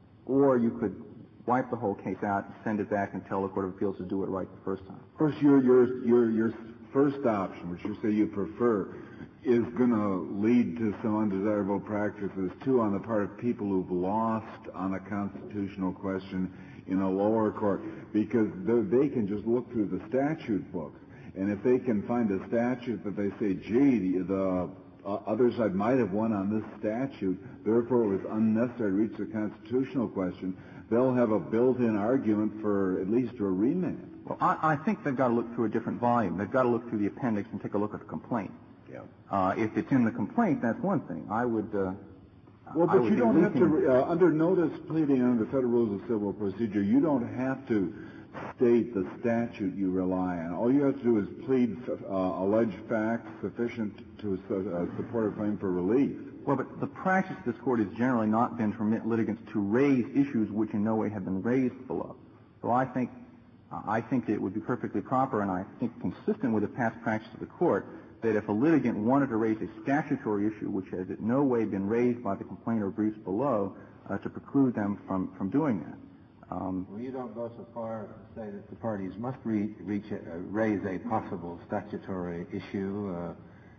Or you could wipe the whole case out, send it back, and tell the Court of Appeals to do it right the first time. Of course, your, your, your, your first option, which you say you prefer, is going to lead to some undesirable practices, too, on the part of people who've lost on a constitutional question in a lower court, because they can just look through the statute books And if they can find a statute that they say, gee, the, the uh, other side might have won on this statute, therefore it was unnecessary to reach the constitutional question, they'll have a built-in argument for at least a remand. Well, I, I think they've got to look through a different volume. They've got to look through the appendix and take a look at the complaint. Yeah. Uh, if it's in the complaint, that's one thing. I would. Uh, well, I but would you don't have looking... to, uh, under notice pleading under the Federal Rules of Civil Procedure, you don't have to state the statute you rely on. All you have to do is plead uh, alleged facts sufficient to uh, support a claim for relief. Well, but the practice of this court has generally not been to permit litigants to raise issues which in no way have been raised below. So I think uh, I think it would be perfectly proper, and I think consistent with the past practice of the court, that if a litigant wanted to raise a statutory issue which has in no way been raised by the complaint or briefs below, uh, to preclude them from, from doing that. Um, well, you don't go so far as to say that the parties must re- reach a, uh, raise a possible statutory issue uh,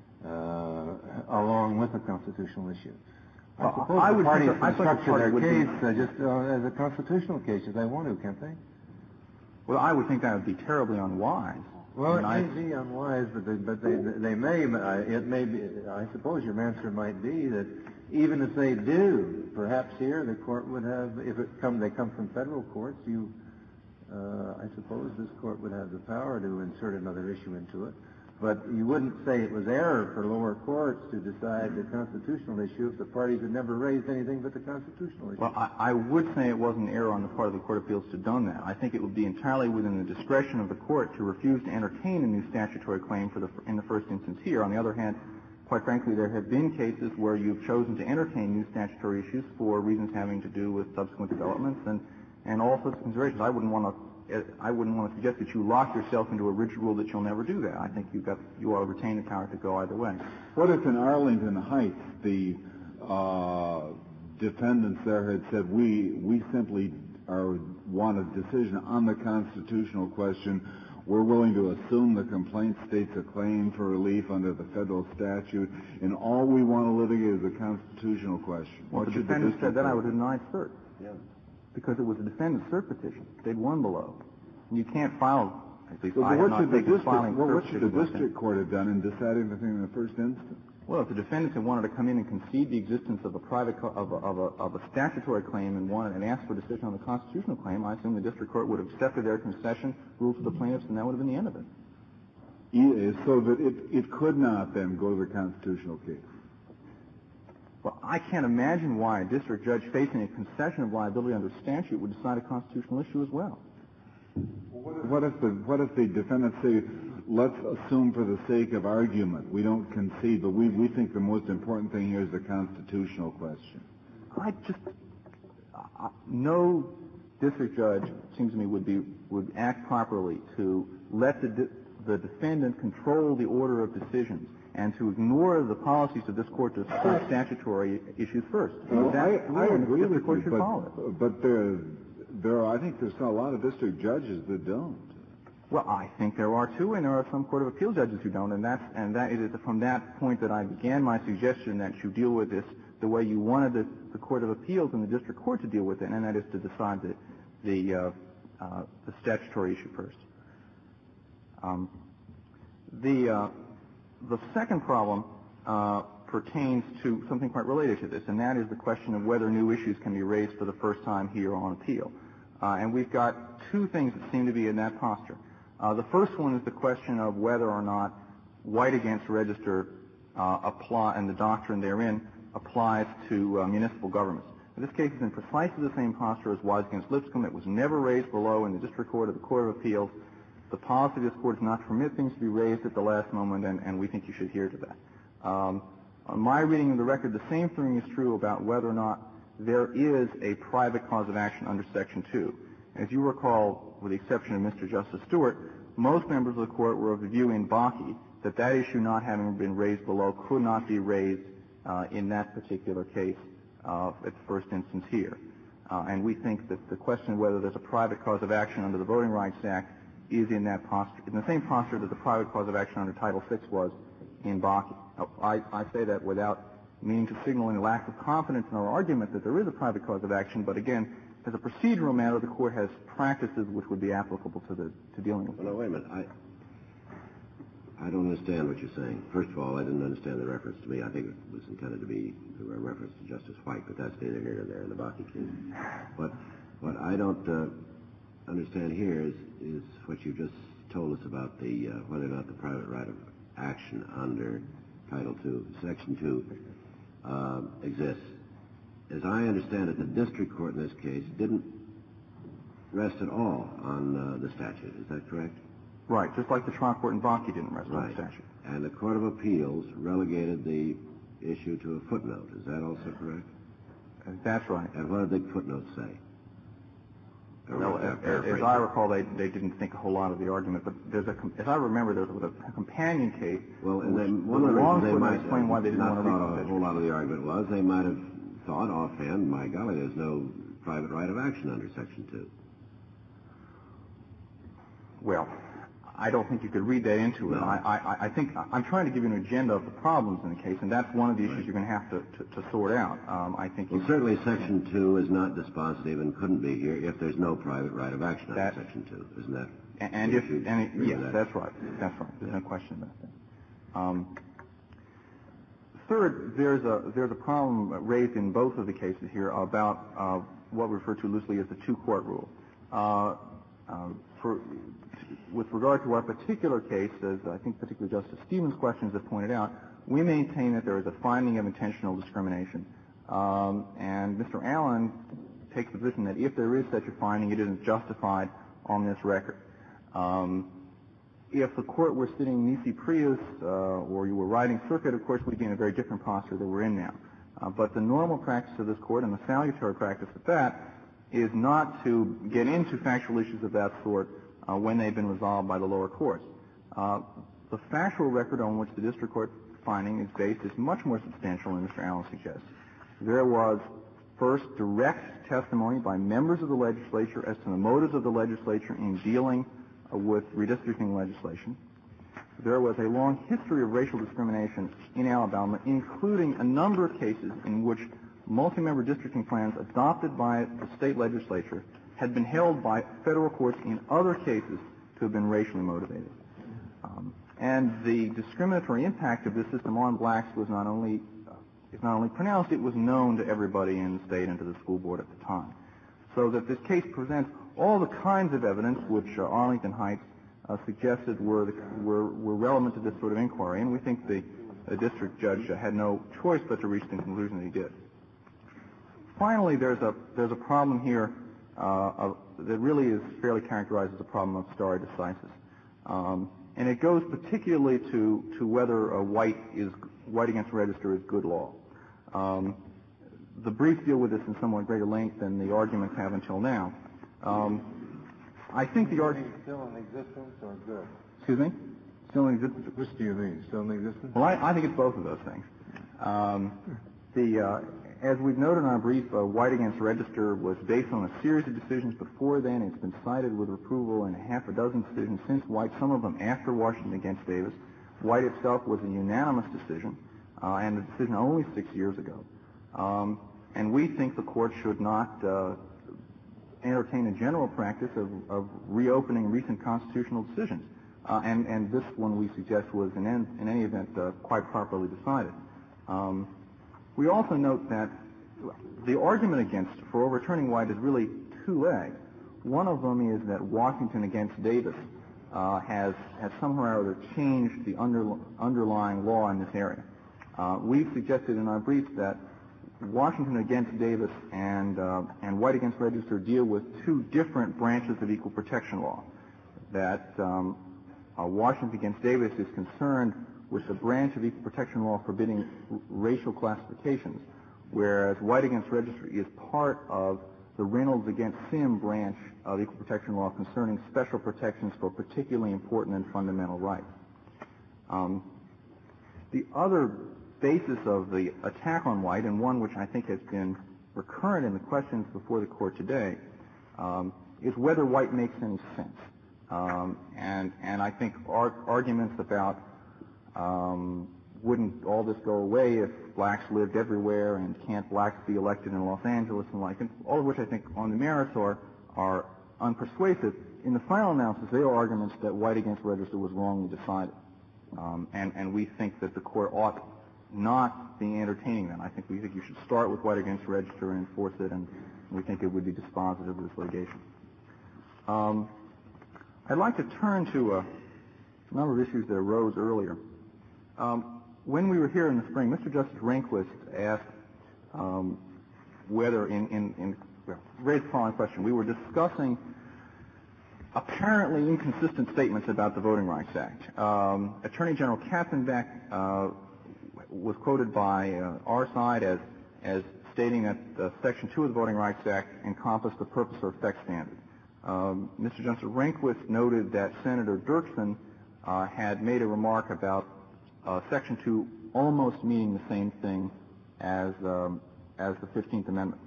uh, along with a constitutional issue. I well, suppose I the would parties think, can I structure their would case be, uh, just uh, as a constitutional case if they want to, can't they? Well, I would think that would be terribly unwise. Well, I mean, it may I, be unwise, but they, but they, they may. Uh, it may be. I suppose your answer might be that even if they do, perhaps here the court would have. If it come, they come from federal courts. You, uh, I suppose, this court would have the power to insert another issue into it. But you wouldn't say it was error for lower courts to decide the constitutional issue if the parties had never raised anything but the constitutional issue. Well, I, I would say it wasn't an error on the part of the Court of Appeals to have done that. I think it would be entirely within the discretion of the court to refuse to entertain a new statutory claim for the, in the first instance here. On the other hand, quite frankly, there have been cases where you've chosen to entertain new statutory issues for reasons having to do with subsequent developments and, and all sorts of considerations. I wouldn't want to I wouldn't want to suggest that you lock yourself into a rigid rule that you'll never do that. I think you've got, you ought to retain the power to go either way. What if in Arlington Heights the uh, defendants there had said, we we simply are, want a decision on the constitutional question. We're willing to assume the complaint states a claim for relief under the federal statute, and all we want to litigate is a constitutional question. Well, if the defendant said that, I would deny cert. Yeah. Because it was a defendant's cert petition. They'd won below. And you can't file, at least so I have not taken district, filing well, cert what should the district court have done in deciding the thing in the first instance? Well, if the defendants had wanted to come in and concede the existence of a private, co- of, a, of, a, of a statutory claim and wanted and asked for a decision on the constitutional claim, I assume the district court would have accepted their concession, ruled for the plaintiffs, and that would have been the end of it. Yeah, so that it, it could not then go to the constitutional case. Well, I can't imagine why a district judge facing a concession of liability under statute would decide a constitutional issue as well. What if the what if the defendants say, let's assume for the sake of argument, we don't concede, but we, we think the most important thing here is the constitutional question? I just uh, no district judge, it seems to me, would be would act properly to let the de- the defendant control the order of decisions and to ignore the policies of this court to assert statutory issues first. Well, I, I agree with you, but, but there, there are, I think there's a lot of district judges that don't. Well, I think there are too, and there are some Court of Appeal judges who don't, and that's and that it is from that point that I began my suggestion that you deal with this the way you wanted the, the Court of Appeals and the district court to deal with it, and that is to decide the the, uh, uh, the statutory issue first. Um, the uh, The second problem uh, pertains to something quite related to this, and that is the question of whether new issues can be raised for the first time here on appeal. Uh, and we've got two things that seem to be in that posture. Uh, the first one is the question of whether or not White against Register uh, apply, and the doctrine therein applies to uh, municipal governments. In this case, it's in precisely the same posture as White against Lipscomb. It was never raised below in the district court or the Court of Appeals. The policy of this court is not to permit things to be raised at the last moment, and, and we think you should adhere to that. Um, on my reading of the record, the same thing is true about whether or not there is a private cause of action under Section two. As you recall, with the exception of Mister Justice Stewart, most members of the court were of the view in Bakke that that issue not having been raised below could not be raised uh, in that particular case uh, at the first instance here. Uh, and we think that the question of whether there's a private cause of action under the Voting Rights Act is in that posture, in the same posture that the private cause of action under Title six was in Bakke. Now, I, I say that without meaning to signal any lack of confidence in our argument that there is a private cause of action, but again, as a procedural matter, the court has practices which would be applicable to the to dealing with it. Well, no, wait a minute. I, I don't understand what you're saying. First of all, I didn't understand the reference to me. I think it was intended to be a reference to Justice White, but that's neither here nor there in the Bakke case. But what I don't uh, understand here is, is what you just told us about the uh, whether or not the private right of action under Title two, Section two, uh, exists. As I understand it, the district court in this case didn't rest at all on uh, the statute. Is that correct? Right, just like the trial court in Bakke didn't rest right. on the statute. And the Court of Appeals relegated the issue to a footnote. Is that also correct? Uh, that's right. And what did the footnote say? Well, as, as I recall, they, they didn't think a whole lot of the argument, but there's a, as I remember, there was a companion case. Well, and then one of the reasons they might explain why they didn't not want to thought read a whole lot of the argument was they might have thought offhand, my golly, there's no private right of action under Section two. Well, I don't think you could read that into it. No. I, I, I think I'm trying to give you an agenda of the problems in the case, and that's one of the issues right. you're going to have to, to, to sort out. Um, I think. Well, certainly Section two is not dispositive and couldn't be here if there's no private right of action under Section two, isn't that? And, and if and it, yes, that? that's right. That's right. There's no question about that. Um, third, there's a there's a problem raised in both of the cases here about uh, what we refer to loosely as the two-court rule. Uh, um, for With regard to our particular case, as I think particularly Justice Stevens' questions have pointed out, we maintain that there is a finding of intentional discrimination. Um, and Mister Allen takes the position that if there is such a finding, it isn't justified on this record. Um, if the court were sitting nisi prius uh, or you were riding circuit, of course, we'd be in a very different posture than we're in now. Uh, but the normal practice of this court, and the salutary practice of that, is not to get into factual issues of that sort Uh, when they've been resolved by the lower courts. Uh, the factual record on which the district court finding is based is much more substantial than Mister Allen suggests. There was first direct testimony by members of the legislature as to the motives of the legislature in dealing uh, with redistricting legislation. There was a long history of racial discrimination in Alabama, including a number of cases in which multi-member districting plans adopted by the state legislature had been held by federal courts in other cases to have been racially motivated. Um, and the discriminatory impact of this system on blacks was not only uh, is not only pronounced, it was known to everybody in the state and to the school board at the time. So that this case presents all the kinds of evidence which uh, Arlington Heights uh, suggested were, the, were were relevant to this sort of inquiry, and we think the, the district judge uh, had no choice but to reach the conclusion that he did. Finally, there's a there's a problem here Uh, uh, that really is fairly characterized as a problem of stare decisis. Um, and it goes particularly to, to whether a white is white against register is good law. Um, the briefs deal with this in somewhat greater length than the arguments have until now. Um, I think the argument still in existence or good? Excuse me? Still in existence? Which do you mean? Still in existence? Well, I, I think it's both of those things. Um, the uh, As we've noted in our brief, uh, White against Register was based on a series of decisions before then. It's been cited with approval in a half a dozen decisions since White, some of them after Washington against Davis. White itself was a unanimous decision, uh, and the decision only six years ago. Um, and we think the court should not uh, entertain a general practice of, of reopening recent constitutional decisions. Uh, and, and this one we suggest was, in, en- in any event, uh, quite properly decided. Um, We also note that the argument against for overturning White is really two-legged. One of them is that Washington against Davis uh, has has somehow or other changed the under, underlying law in this area. Uh, we've suggested in our brief that Washington against Davis and uh, and White against Register deal with two different branches of equal protection law. That um, uh, Washington against Davis is concerned with the branch of equal protection law forbidding r- racial classifications, whereas White against Register is part of the Reynolds against Sim branch of equal protection law concerning special protections for particularly important and fundamental rights. Um, the other basis of the attack on White, and one which I think has been recurrent in the questions before the court today, um, is whether White makes any sense. Um, and, and I think ar- arguments about Um, wouldn't all this go away if blacks lived everywhere, and can't blacks be elected in Los Angeles and like, and all of which I think on the merits are, are unpersuasive. In the final analysis, they are arguments that White against Register was wrongly decided. Um, and, and we think that the court ought not be entertaining them. I think we think you should start with White against Register and enforce it, and we think it would be dispositive of this litigation. Um, I'd like to turn to a number of issues that arose earlier. Um, when we were here in the spring, Mister Justice Rehnquist asked um, whether in, in, in well, raised the following question. We were discussing apparently inconsistent statements about the Voting Rights Act. Um, Attorney General Katzenbach uh, was quoted by uh, our side as as stating that uh, Section two of the Voting Rights Act encompassed the purpose or effect standard. Um, Mister Justice Rehnquist noted that Senator Dirksen uh, had made a remark about uh, Section two almost meaning the same thing as um, as the fifteenth Amendment.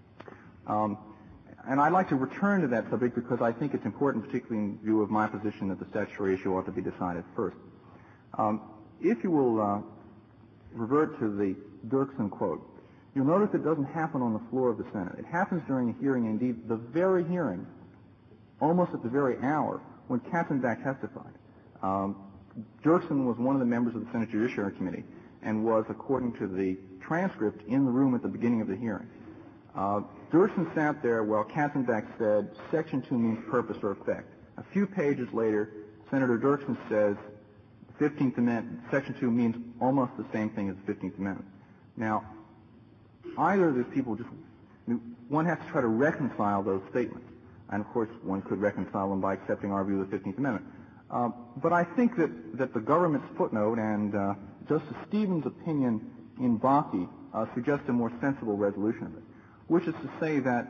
Um, and I'd like to return to that subject because I think it's important, particularly in view of my position that the statutory issue ought to be decided first. Um, if you will uh, revert to the Dirksen quote, you'll notice it doesn't happen on the floor of the Senate. It happens during a hearing, indeed the very hearing, almost at the very hour when Katzenbach testified. Um, Dirksen was one of the members of the Senate Judiciary Committee and was, according to the transcript, in the room at the beginning of the hearing. Uh, Dirksen sat there while Katzenbach said Section two means purpose or effect. A few pages later, Senator Dirksen says fifteenth Amendment, Section two means almost the same thing as the fifteenth Amendment. Now, either of these people just, one has to try to reconcile those statements. And of course, one could reconcile them by accepting our view of the fifteenth Amendment. Uh, but I think that, that the government's footnote and uh, Justice Stevens' opinion in Bakke uh, suggest a more sensible resolution of it, which is to say that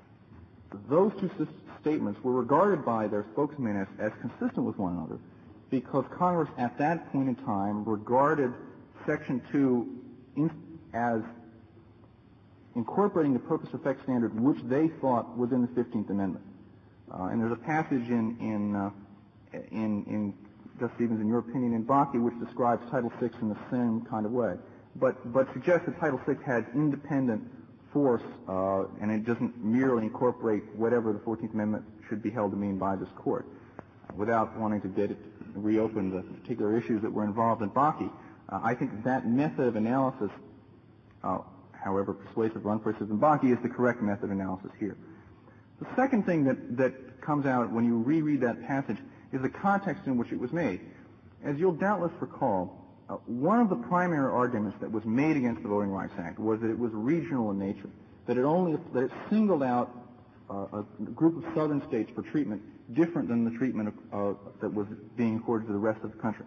those two s- statements were regarded by their spokesmen as, as consistent with one another because Congress at that point in time regarded Section two in, as incorporating the purpose-effect standard which they thought was in the fifteenth Amendment. Uh, and there's a passage in in, uh, in in Justice Stevens, in your opinion, in Bakke, which describes Title six in the same kind of way, but but suggests that Title six has independent force, uh, and it doesn't merely incorporate whatever the fourteenth Amendment should be held to mean by this court. Without wanting to get it reopen the particular issues that were involved in Bakke, uh, I think that method of analysis, uh, however persuasive or unpersuasive in Bakke, is the correct method of analysis here. The second thing that, that comes out when you reread that passage is the context in which it was made. As you'll doubtless recall, uh, one of the primary arguments that was made against the Voting Rights Act was that it was regional in nature, that it only that it singled out uh, a group of southern states for treatment different than the treatment of, uh, that was being accorded to the rest of the country.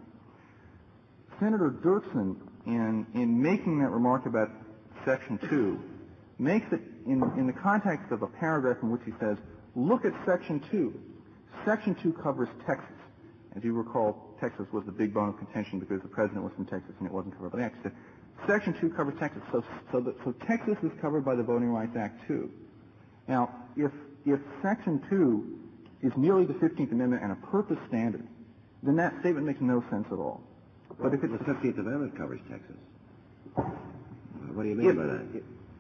Senator Dirksen, in in making that remark about Section two, makes it in, in the context of a paragraph in which he says, look at Section two. Section two covers Texas. As you recall, Texas was the big bone of contention because the president was from Texas and it wasn't covered by the Act. So Section two covers Texas. So, so, that, so Texas is covered by the Voting Rights Act too. Now, if, if Section two is merely the fifteenth Amendment and a purpose standard, then that statement makes no sense at all. Well, but if it's the fifteenth Amendment covers Texas. What do you mean if, by that? If,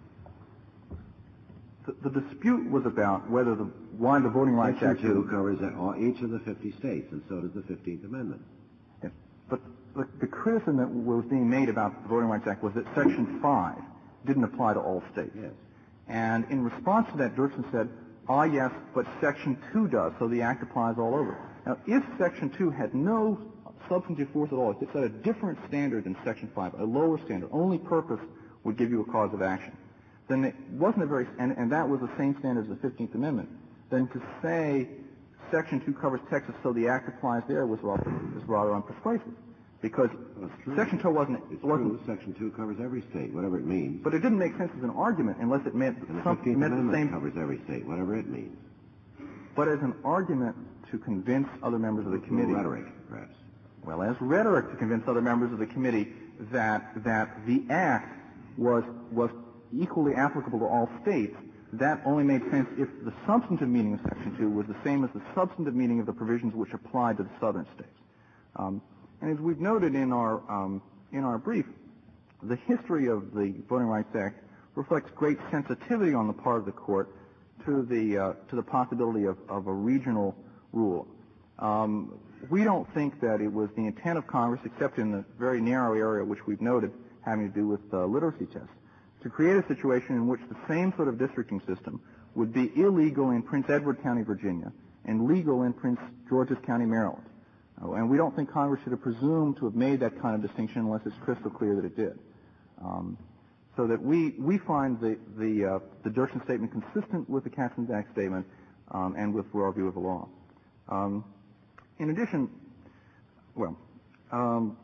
the, the dispute was about whether the why the Voting Rights Act Section two covers all, each of the fifty states, and so does the fifteenth Amendment. Yes, but the, the criticism that was being made about the Voting Rights Act was that Section five didn't apply to all states. Yes. And in response to that, Dirksen said, ah, yes, but Section two does, so the Act applies all over. Now, if Section two had no substantive force at all, if it set a different standard than Section five, a lower standard, only purpose would give you a cause of action, then it wasn't a very, and, and that was the same standard as the fifteenth Amendment, then to say Section two covers Texas so the Act applies there was rather, was rather unpersuasive. Because Section two wasn't... It's wasn't, true. Section two covers every state, whatever it means. But it didn't make sense as an argument unless it meant and the something meant the same... covers every state, whatever it means. But as an argument to convince other members of the committee... Rhetoric, perhaps. Well, as rhetoric to convince other members of the committee that that the Act was was equally applicable to all states, that only made sense if the substantive meaning of Section two was the same as the substantive meaning of the provisions which applied to the southern states. Um, and as we've noted in our um, in our brief, the history of the Voting Rights Act reflects great sensitivity on the part of the court to the uh, to the possibility of, of a regional rule. Um, we don't think that it was the intent of Congress, except in the very narrow area which we've noted having to do with uh, literacy tests, to create a situation in which the same sort of districting system would be illegal in Prince Edward County, Virginia, and legal in Prince George's County, Maryland. Uh, and we don't think Congress should have presumed to have made that kind of distinction unless it's crystal clear that it did. Um, so that we, we find the, the, uh, the Dirksen statement consistent with the Katzenbach statement um, and with our view of the law. Um, in addition, well, um,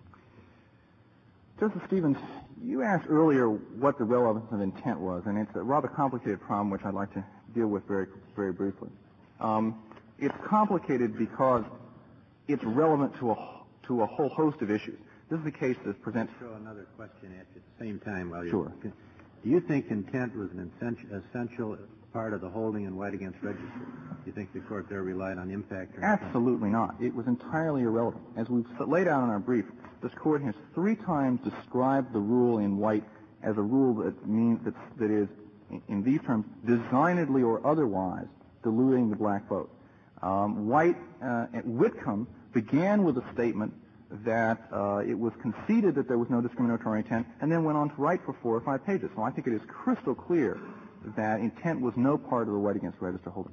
Justice Stevens, you asked earlier what the relevance of intent was, and it's a rather complicated problem which I'd like to deal with very, very briefly. Um, it's complicated because it's relevant to a, to a whole host of issues. This is the case that presents... Throw another question at you at the same time while you're... Sure. Do you think intent was an essential, essential part of the holding in White against Register? Do you think the court there relied on impact? Or Absolutely not. It was entirely irrelevant. As we've laid out in our brief, this court has three times described the rule in White as a rule that means that, that is, in these terms, designedly or otherwise diluting the black vote. Um, White uh, at Whitcomb began with a statement that uh, it was conceded that there was no discriminatory intent, and then went on to write for four or five pages. So I think it is crystal clear that intent was no part of the White against Register holding.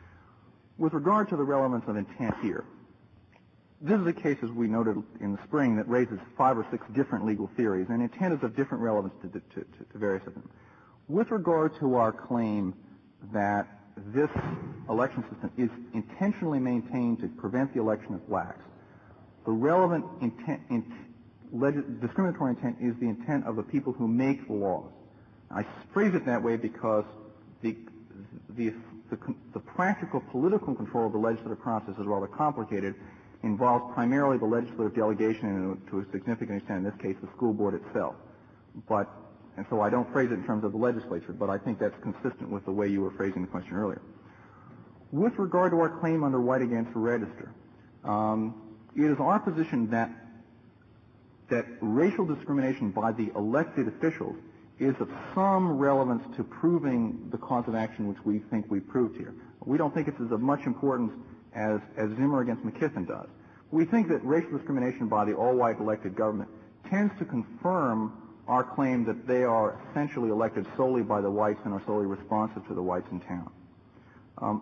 With regard to the relevance of intent here, this is a case, as we noted in the spring, that raises five or six different legal theories, and intent is of different relevance to, to, to, to various of them. With regard to our claim that this election system is intentionally maintained to prevent the election of blacks, the relevant intent, in, leg, discriminatory intent is the intent of the people who make the laws. I phrase it that way because the, the, the, the practical political control of the legislative process is rather complicated, involves primarily the legislative delegation and to a significant extent, in this case, the school board itself. But, and so I don't phrase it in terms of the legislature, but I think that's consistent with the way you were phrasing the question earlier. With regard to our claim under White against Register, um, it is our position that that racial discrimination by the elected officials is of some relevance to proving the cause of action which we think we proved here. We don't think it's of much importance as, as Zimmer against McKisson does. We think that racial discrimination by the all-white elected government tends to confirm our claim that they are essentially elected solely by the whites and are solely responsive to the whites in town. Um,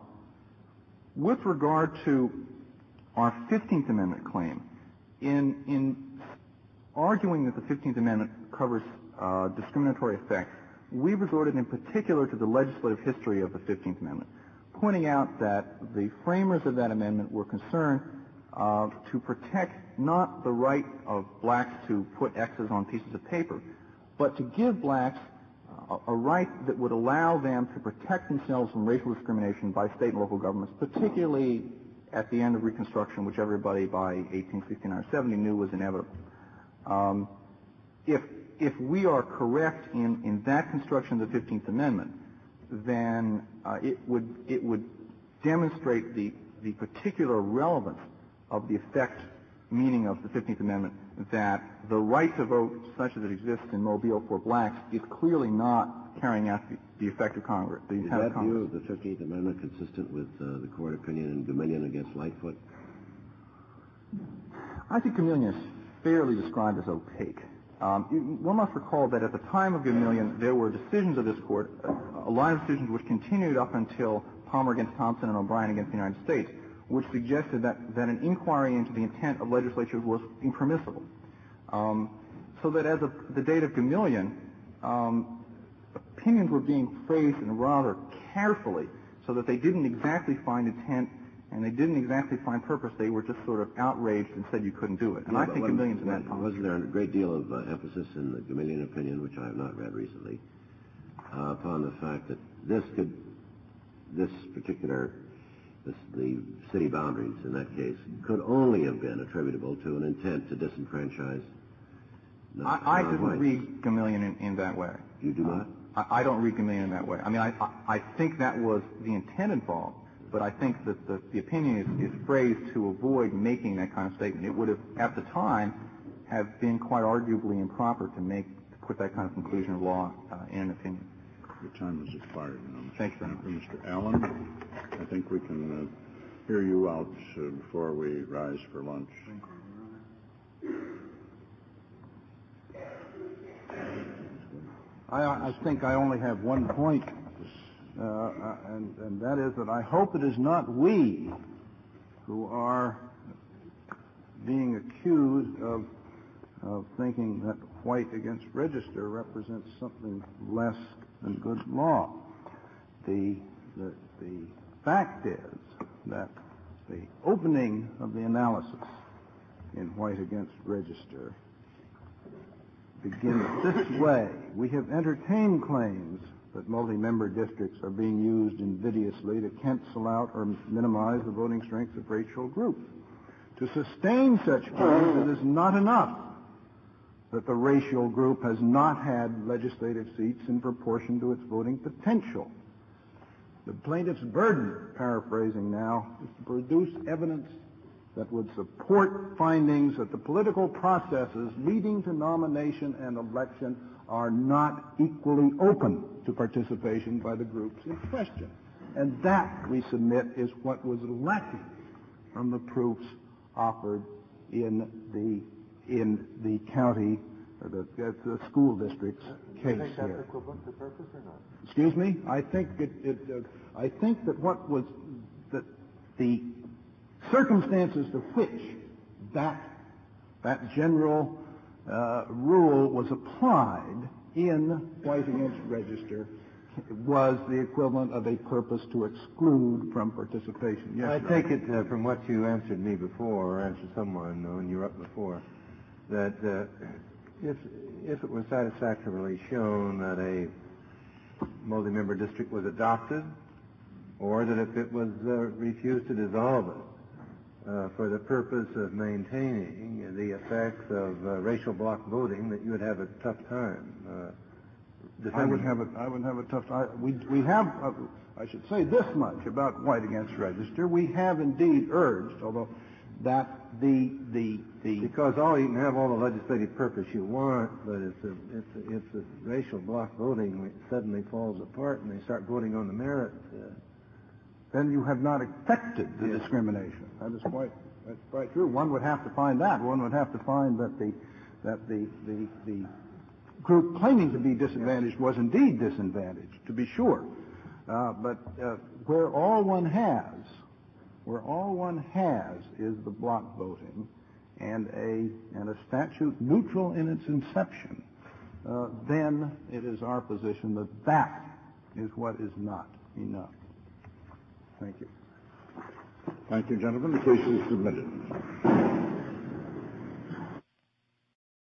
with regard to our fifteenth Amendment claim, in, in arguing that the fifteenth Amendment covers uh, discriminatory effects, we resorted in particular to the legislative history of the fifteenth Amendment, pointing out that the framers of that amendment were concerned uh, to protect not the right of blacks to put X's on pieces of paper, but to give blacks uh, a right that would allow them to protect themselves from racial discrimination by state and local governments, particularly at the end of Reconstruction, which everybody by eighteen sixty-nine or seventy knew was inevitable. Um, if, if we are correct in, in that construction of the fifteenth Amendment, then uh, it would it would demonstrate the the particular relevance of the effect meaning of the fifteenth Amendment, that the right to vote such as it exists in Mobile for blacks is clearly not carrying out the, the effect of Congress. The is that view of the fifteenth Amendment consistent with uh, the court opinion in Gamillion against Lightfoot? I think Gamillion is fairly described as opaque. Um, one must recall that at the time of Gamillion, there were decisions of this court, a, a line of decisions which continued up until Palmer against Thompson and O'Brien against the United States, which suggested that, that an inquiry into the intent of legislatures was impermissible. Um, so that as of the date of Gamillion, um, opinions were being phrased in rather carefully so that they didn't exactly find intent and they didn't exactly find purpose. They were just sort of outraged and said you couldn't do it. And yeah, I think Gamillion's in that posture. Wasn't there a great deal of uh, emphasis in the Gamillion opinion, which I have not read recently, uh, upon the fact that this could, this particular, this, the city boundaries in that case, could only have been attributable to an intent to disenfranchise I, I didn't read Gamillion in, in that way. You do not? Uh, I, I don't read Gamillion in that way. I mean, I, I, I think that was the intent involved, but I think that the, the opinion is, is phrased to avoid making that kind of statement. It would have, at the time, have been quite arguably improper to make, to put that kind of conclusion of law uh, in an opinion. Your time has expired now, Mister Thank you. Mister Allen, I think we can uh, hear you out uh, before we rise for lunch. I, I think I only have one point, uh, and, and that is that I hope it is not we who are being accused of, of thinking that White against Register represents something less than good law. The, the, the fact is that the opening of the analysis in White against Register begins this way. We have entertained claims that multi-member districts are being used invidiously to cancel out or minimize the voting strength of racial groups. To sustain such claims, it is not enough that the racial group has not had legislative seats in proportion to its voting potential. The plaintiff's burden, paraphrasing now, is to produce evidence that would support findings that the political processes leading to nomination and election are not equally open to participation by the groups in question. And that, we submit, is what was lacking from the proofs offered in the in the county, or the, the school district's case here. Do you think that's equivalent to purpose or not? Excuse me? I think it. it uh, I think that what was that the circumstances to which that that general uh, rule was applied in White against Register was the equivalent of a purpose to exclude from participation. Yes, I take it uh, from what you answered me before, or answered someone when you were up before, that uh, if if it was satisfactorily shown that a multi-member district was adopted, or that if it was uh, refused to dissolve it uh, for the purpose of maintaining the effects of uh, racial bloc voting, that you would have a tough time. Uh, I would have a I would have a tough time. We we have uh, I should say this much about White against Register. We have indeed urged, although that the the the because all you can have all the legislative purpose you want, but if the if the, if the racial bloc voting suddenly falls apart and they start voting on the merits, uh, then you have not affected the yes. discrimination. That is quite that's quite true. One would have to find that. One would have to find that the that the the the group claiming to be disadvantaged was indeed disadvantaged, to be sure. Uh, but uh, where all one has, where all one has is the block voting and a and a statute neutral in its inception, uh, then it is our position that that is what is not enough. Thank you. Thank you, gentlemen. The case is submitted.